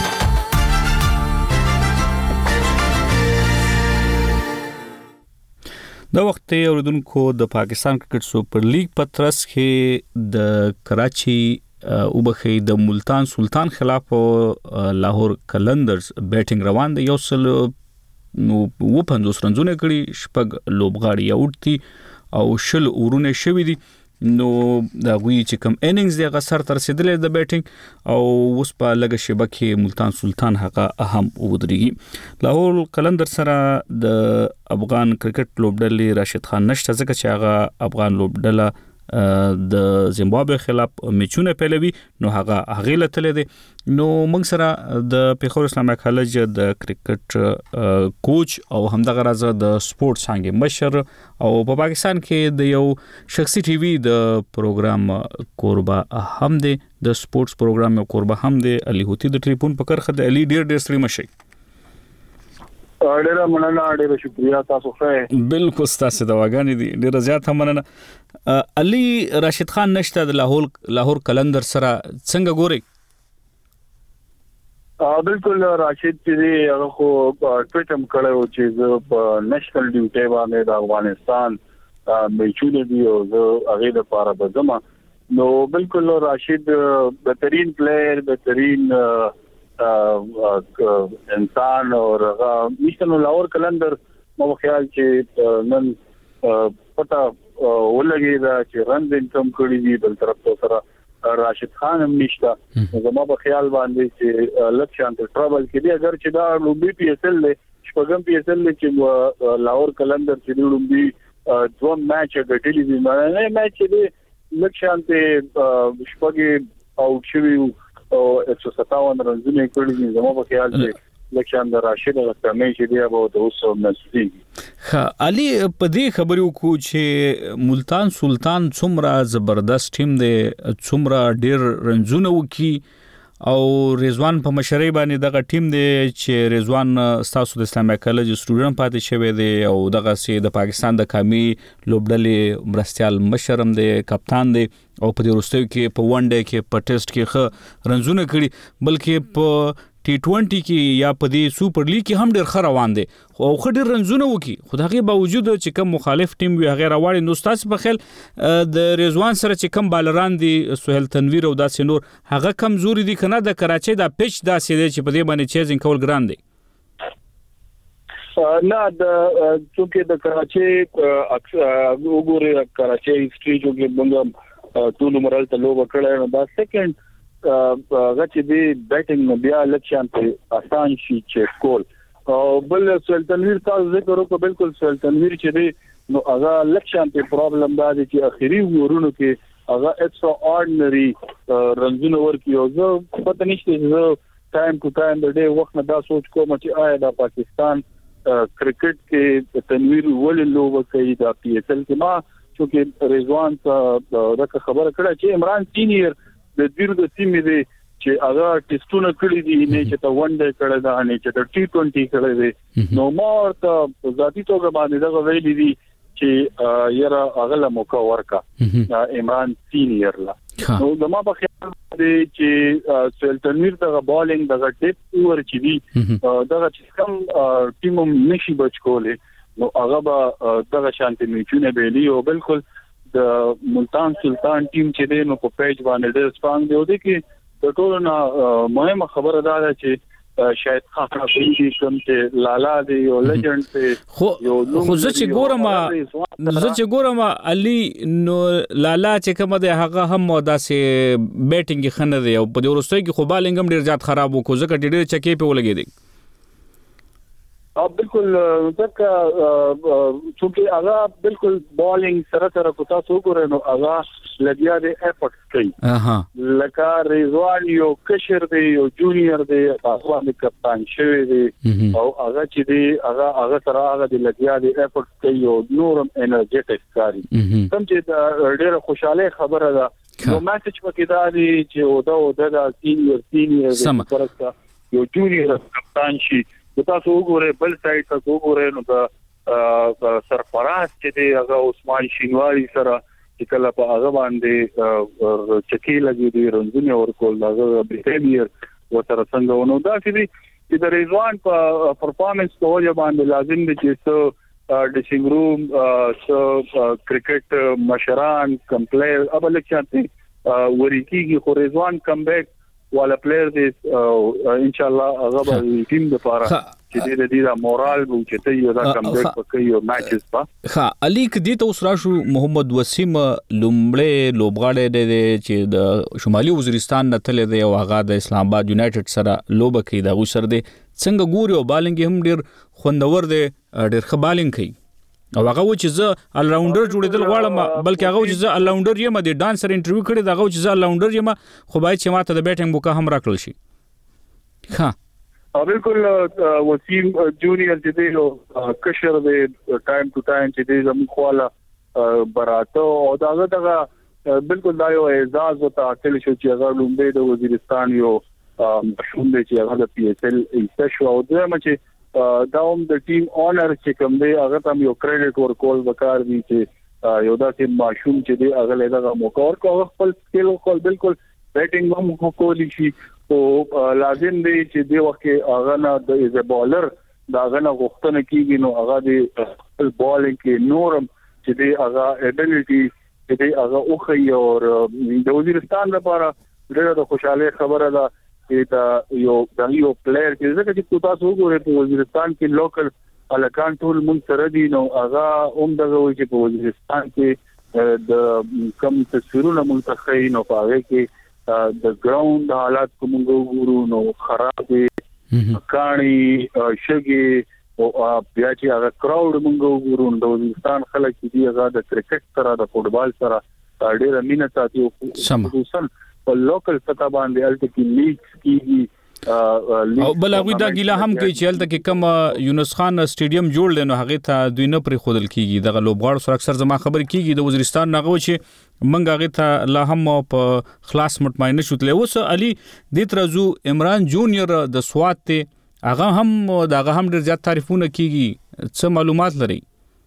د وخت اوریدونکو د پاکستان کرکټ سپر لیګ په ترڅ کې د کراچي وبخي د ملتان سلطان خلاف لاهور کلندرز بیټینګ روان دی. یو سل نو 50 رنونه کړي، شپږ لوبغاړي اوټي او شل اورونه شوي دي. نو دا غوي چې کوم اننګز دی غسر تر رسیدلې د بیټینګ او اوس په لګه شبکه ملتان سلطان هغه اهم ودرېږي. لاهور کلندر سره د افغان کرکټ لوبډلې راشد خان نشته، ځکه چې هغه افغان لوبډله د زیمبابوې خلاف میچونه پیلوي، نو هغه لتلې دي. نو موږ سره د پیښور اسلامي کالج د کرکټ کوچ او همدغه راز د سپورت څنګه مشر او په پاکستان کې د یو شخصي ټي وي د پروګرام کوربا هم دی، د سپورتس پروګرام کوربا هم دی. علي هوتی د ټلیفون په کرخه د علي ډیر ستړي مشي. ډیره مننه، ډیره شکریا، تاسو ښه. بالکل تاسو د واګانې دي، ډیره زیات مننه. علي راشد خان نشته د لاهور کلندر سره څنګه ګوري؟ بالکل راشد چې هغه خو ټویټ هم کړو چې زه په نېشنل ډیوټي باندې د افغانستان میچونه دی او زه هغه لپاره بځم. نو بالکل راشد بهترین پلیئر، بهترین انسان اور نشته. لاهور کلندر مو خیال چې نن پتا ولګي دا چې رن انکم کړی دی، بل طرف ته سره راشد خان هم نشته. زما په خیال باندې چې لکشان ته ټرابل کې دی. اگر چې دا لوبي پی اس ال شپږم پی اس ال چې لاهور کلندر چې لوبي دوه میچ غټلی دي، نه میچ دی لکشان ته شپږ اوټ شوی او 157 رنونه کړی دي. زما په خیال چې لکشان د راشد غتمه چې دی به د اوسو نسبي. علي په دې خبرو کو چې ملتان سلطان څومره زبردست ټیم دی، څومره ډیر رنونه وکي او رضوان په مشرۍ باندې دغه ټیم دی چې رضوان تاسو د اسلامي کالج سټوډنټ پاتې شوی دی او دغه سي د پاکستان د قومي لوبډلې مرستيال مشرم دی، کپتان دی او په دې وروستیو کې په ون ډے کې په ټیسټ کې خه رنونه کړي، بلکې په ټي 20 کې یا په دې سپر لیګ کې هم ډېر ښه روان دي او ډېر رنونه وکي. خو دغه باوجود چې کوم مخالف ټیم وي هغه راوړي. نو تاسو په خیال د رضوان سره چې کوم بالران دي، سہیل تنویر او داسې نور، هغه کمزوري دي کنه؟ د کراچي د پیچ داسې دی چې په دې باندې چیزینګ کول ګران دي. نه د چونکه د کراچي وګوره کراچي هیستوري چې موږ ټول مرال ته لوب کړل، نو دا سیکنډ غچ دی بیٹنگ بیا لکشان ته آسان شي چې کول. او بل سہیل تنویر تاسو ذکر وکړو، بالکل سہیل تنویر چې دی نو هغه لکشان ته پرابلم دا دی چې اخیری ورونو کې هغه ایکسترا آرډنری رنزونه ورکی. او زه پته نشته چې ټایم ټو ټایم د ډے وخت نه دا سوچ کوم چې آیا د پاکستان کرکټ کې تنویر ولې لوب کوي د پی ایس ال کې. ما چې رضوان ته دغه خبره کړه چې عمران سینیر د دیرو د سیمې دی چې هغه ټیسټونه کړی دي، نه چې ته ون ډے کړی دا، نه چې ته ټي 20 کړی دی. نو ما ورته ذاتی توګه باندې دا ویلي دي چې یاره هغه له موقع ورکا عمران سینیر لا. نو زما په خیال دی چې سہیل تنویر دغه بالینګ دغه ټیپ اور چې دی دغه چې کوم ټیم نشي بچ کولی، نو هغه به دغه شانتي میچونه بیلی. او بالکل د ملتان سلطان ټیم چې دی نو په پیج باندې ډېر سپانګ دی. او د کې د ټولو نه مهمه خبره دا ده چې شاید خان افریدي کوم چې لالا دی یو لیجند دی. خو زه چې ګورم علي نو لالا چې کوم دی هغه هم داسې بیټینګ خنه دی او په دې وروستۍ کې خو بالینګ هم ډېر زیات خراب وکړو، ځکه ډېر چکې په ولګېدی. بالکل ځکه چې هغه بالکل بالینګ سره سره کو تاسو وګورئ نو هغه لګیا دی افورت کوي. لکه رضوان یو کشر دی، یو جونیئر دی، تاسو باندې کپتان شوی دی او هغه چې دی هغه سره هغه دی لګیا دی افورت کوي او نورم انرژیټک کاری. کوم چې ډېر خوشاله خبره ده. نو میسج پکې دا دی چې دا سینیئر سره یو جونیئر کپتان شي. تاسو وګورئ بل سایډ ته وګورئ نو د سرفراز چې دی هغه عثمان شینواری سره چې کله په هغه باندې چکی لګي دي رنځونه ورکول هغه بیهیویر وتر څنګه ونو دا چې د رضوان په پرفارمنس په وجه باندې لازم دي چې ډیسینګ روم کرکټ مشران کمپلیر ابل چاته وريکيږي خو رضوان کم بیک والا پلیئر دي ان شاء الله هغه به ټیم د لپاره چې د دې مورال وو چې ته یو دا کم بیک پکې یو میچز په ها علي کدي ته اوس راشو محمد وسیم لومړی لوبغاړی دی چې د شمالي وزیرستان نه تللی دی او هغه د اسلام آباد یونایټډ سره لوبه کوي دا غوسر دی څنګه ګوري او بالنګ هم ډیر خوندور دی ډیر ښه بالنګ کوي او هغه و چې زه ال راونډر جوړیدل غواړم بلکې هغه چې زه ال راونډر یم د ډانسر انټرویو کړی دا هغه چې زه ال راونډر یم خو باید چې ماته د بیټینګ موقع هم راکړل شي ها بالکل وسیم جونیئر چې دی کشر دی ټایم ټو ټایم چې دی زموږ خواله براته او داغه بالکل دا یو اعزاز وته اصل شو چې هغه لومبه د وزیرستان یو مشهور دی چې هغه د پی ایس ال ایستشو او دغه چې دا هم د ټیم اونر چې کوم دی هغه تم یو کریډټ ورکول وکړ دي چې یو داسې ماشوم چې دی هغه له دغه موقع ورکو خپل سکیل خپل بالکل بیټینګ هم کولی شي او لازم دی چې دی وخت هغه نه د ایز ا بالر دا غنه غوښتنه کیږي نو هغه د خپل بالینګ کې نورم چې دی هغه ابیلیټي چې دی هغه اوخی او د وزیرستان لپاره ډېر د خوشاله خبره ده دا یو پلیئر چې ځکه چې تاسو وګورئ په وزیرستان کې لوکل الکان ټول مونږ سره دي نو هغه هم دغه وایي چې په وزیرستان کې د کم تصویرونه مونږ ته ښیي نو په هغه کې د ګراوند حالات کوم وګورو نو خراب دي کاڼي شګي او بیا چې هغه کراود مونږ وګورو نو د وزیرستان خلک چې هغه د کرکټ سره د فوټبال سره ډېر مینه ساتي خصوصا په لوکل سطح باندې الته کې لیګ کیږي او بلغوی دا ګیله هم کې چې الته کې کوم یونس خان سټیډیم جوړ لنو هغه ته دوی نه پرې خودل کیږي دغه لوبغاړو سره اکثر زما خبر کیږي د وزیرستان نغو چې منګ هغه ته لا هم په خلاص مطمئن شوتله اوس علي د ترزو عمران جونیئر د سوات ته هغه هم دغه هم ډیر زیات تعریفونه کیږي څه معلومات لري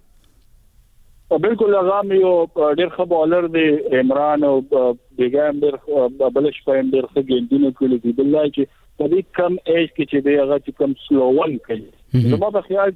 بالکل هغه یو ډېر ښه بالر دی عمران او بیګام ډېر بلش پایم ډېر ښه ګیندونه کوي دی بلای چې په دې کم ایج کې چې دی هغه چې کم سلو ون کوي زما په خیال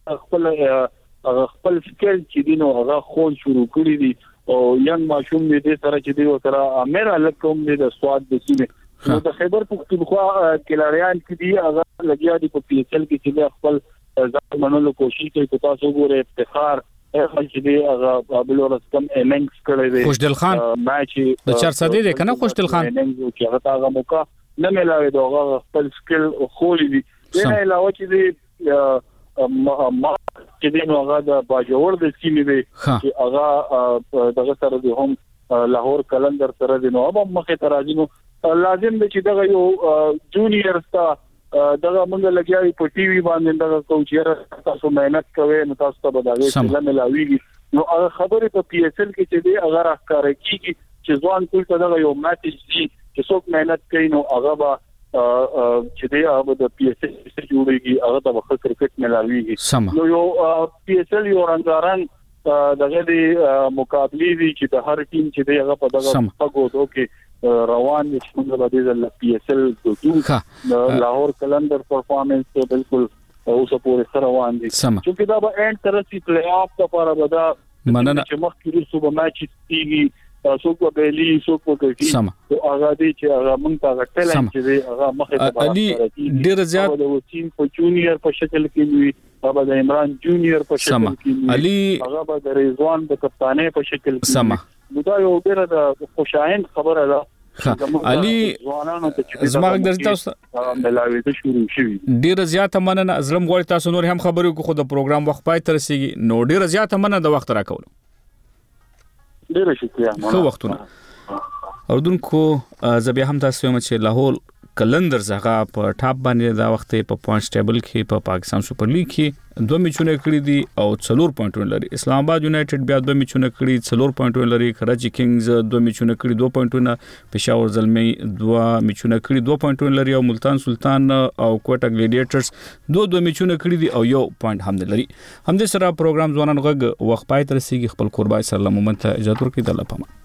کې هغه خپل سکل چې دی نو هغه خون شروع کړی دی او ینګ ماشوم دې سره چې دی وکړه امیر الکوم دې د سواد د سیمه نو د خیبر پختونخوا کلاریان کې دی هغه لګیا دی په پی ایس ال کې چې خپل ځان منلو کوشش کوي تاسو ګوره افتخار چې دی هغه بلورس کم اننګز کړی دی خوشدل خان میچ د 400 دی کنه خوشدل خان اننګز چې هغه موقع نه ملاوي دا خپل سکل خولي دي نه علاوه چې دی ما چې دی نو هغه د باجوړ د سیمې دی چې هغه دغه سره دی هم لاهور کلندر سره دی نو هم مخه تراځي نو لازم دی چې دغه یو جونیئر ستا دغه موږ لګیاوي په ټي وي باندې دغه کوچیر تاسو مهنت کوئ نو تاسو ته بداوي چې ملاويږي نو هغه خبره په پی ایس ال کې چې دی هغه راکاره کیږي چې ځوان ټول ته دغه یو میسج دی چې څوک مهنت کوي نو هغه به چې دی هغه د پی ایس ال څخه جوړيږي هغه د وخت کرکټ ملاويږي نو یو پی ایس ال یو رنګارنګ دغه دی مقابله دي چې د هر ټیم چې دی هغه په دغه پګو کې روان دي چې موږ به د پی ایس ال د لاهور کلندر پرفارمنس بالکل اوس پورې سره روان دي چې دا به اند ترسي پلی آف لپاره ودا مننه چې مخکې صبح میچ کیږي څوک په بیلی څوک په کوي او هغه دي چې هغه موږ ته ټیلنټ چې هغه مخه ته ډیر زیات د وسیم په جونیئر په شکل کې وي هغه د عمران جونیئر په شکل کې علي هغه به د رضوان د کپتانې په شکل کې دا یو ډیره د خوشایند خبره ده علي زما درته تاسو ملاوي ته شروع شي ډیر زیات مننه ازلم غوړ تاسو نور هم خبرو کو د پروګرام وخت پای تر رسیدي نو ډیر زیات مننه د وخت راکول ډیر شکریہ خو وختونه اردوونکو زبیا هم تاسو هم چې لاهور کلندر زغه په ټاپ باندې دا وخت په پوینټس ټیبل کې په پاکستان سپر لیګ کې 2 میچونه کړی دي او 4 پوینټونه لري. اسلام آباد یونایټډ بیا 2 میچونه کړی 4 پوینټونه لري. کراچي کینګز 2 میچونه کړی 2 پوینټونه. پېښور زلمي 2 میچونه کړی 2 پوینټونه لري او ملتان سلطان او کوټا ګلیډیټرز 2 میچونه کړی دي او 1 پوینټ هم لري. همدې سره پروګرام ځوانان غږ وخت پای تر سیږي. خپل قربای سره لمومن ته اجازه ورکړئ. د الله پامان.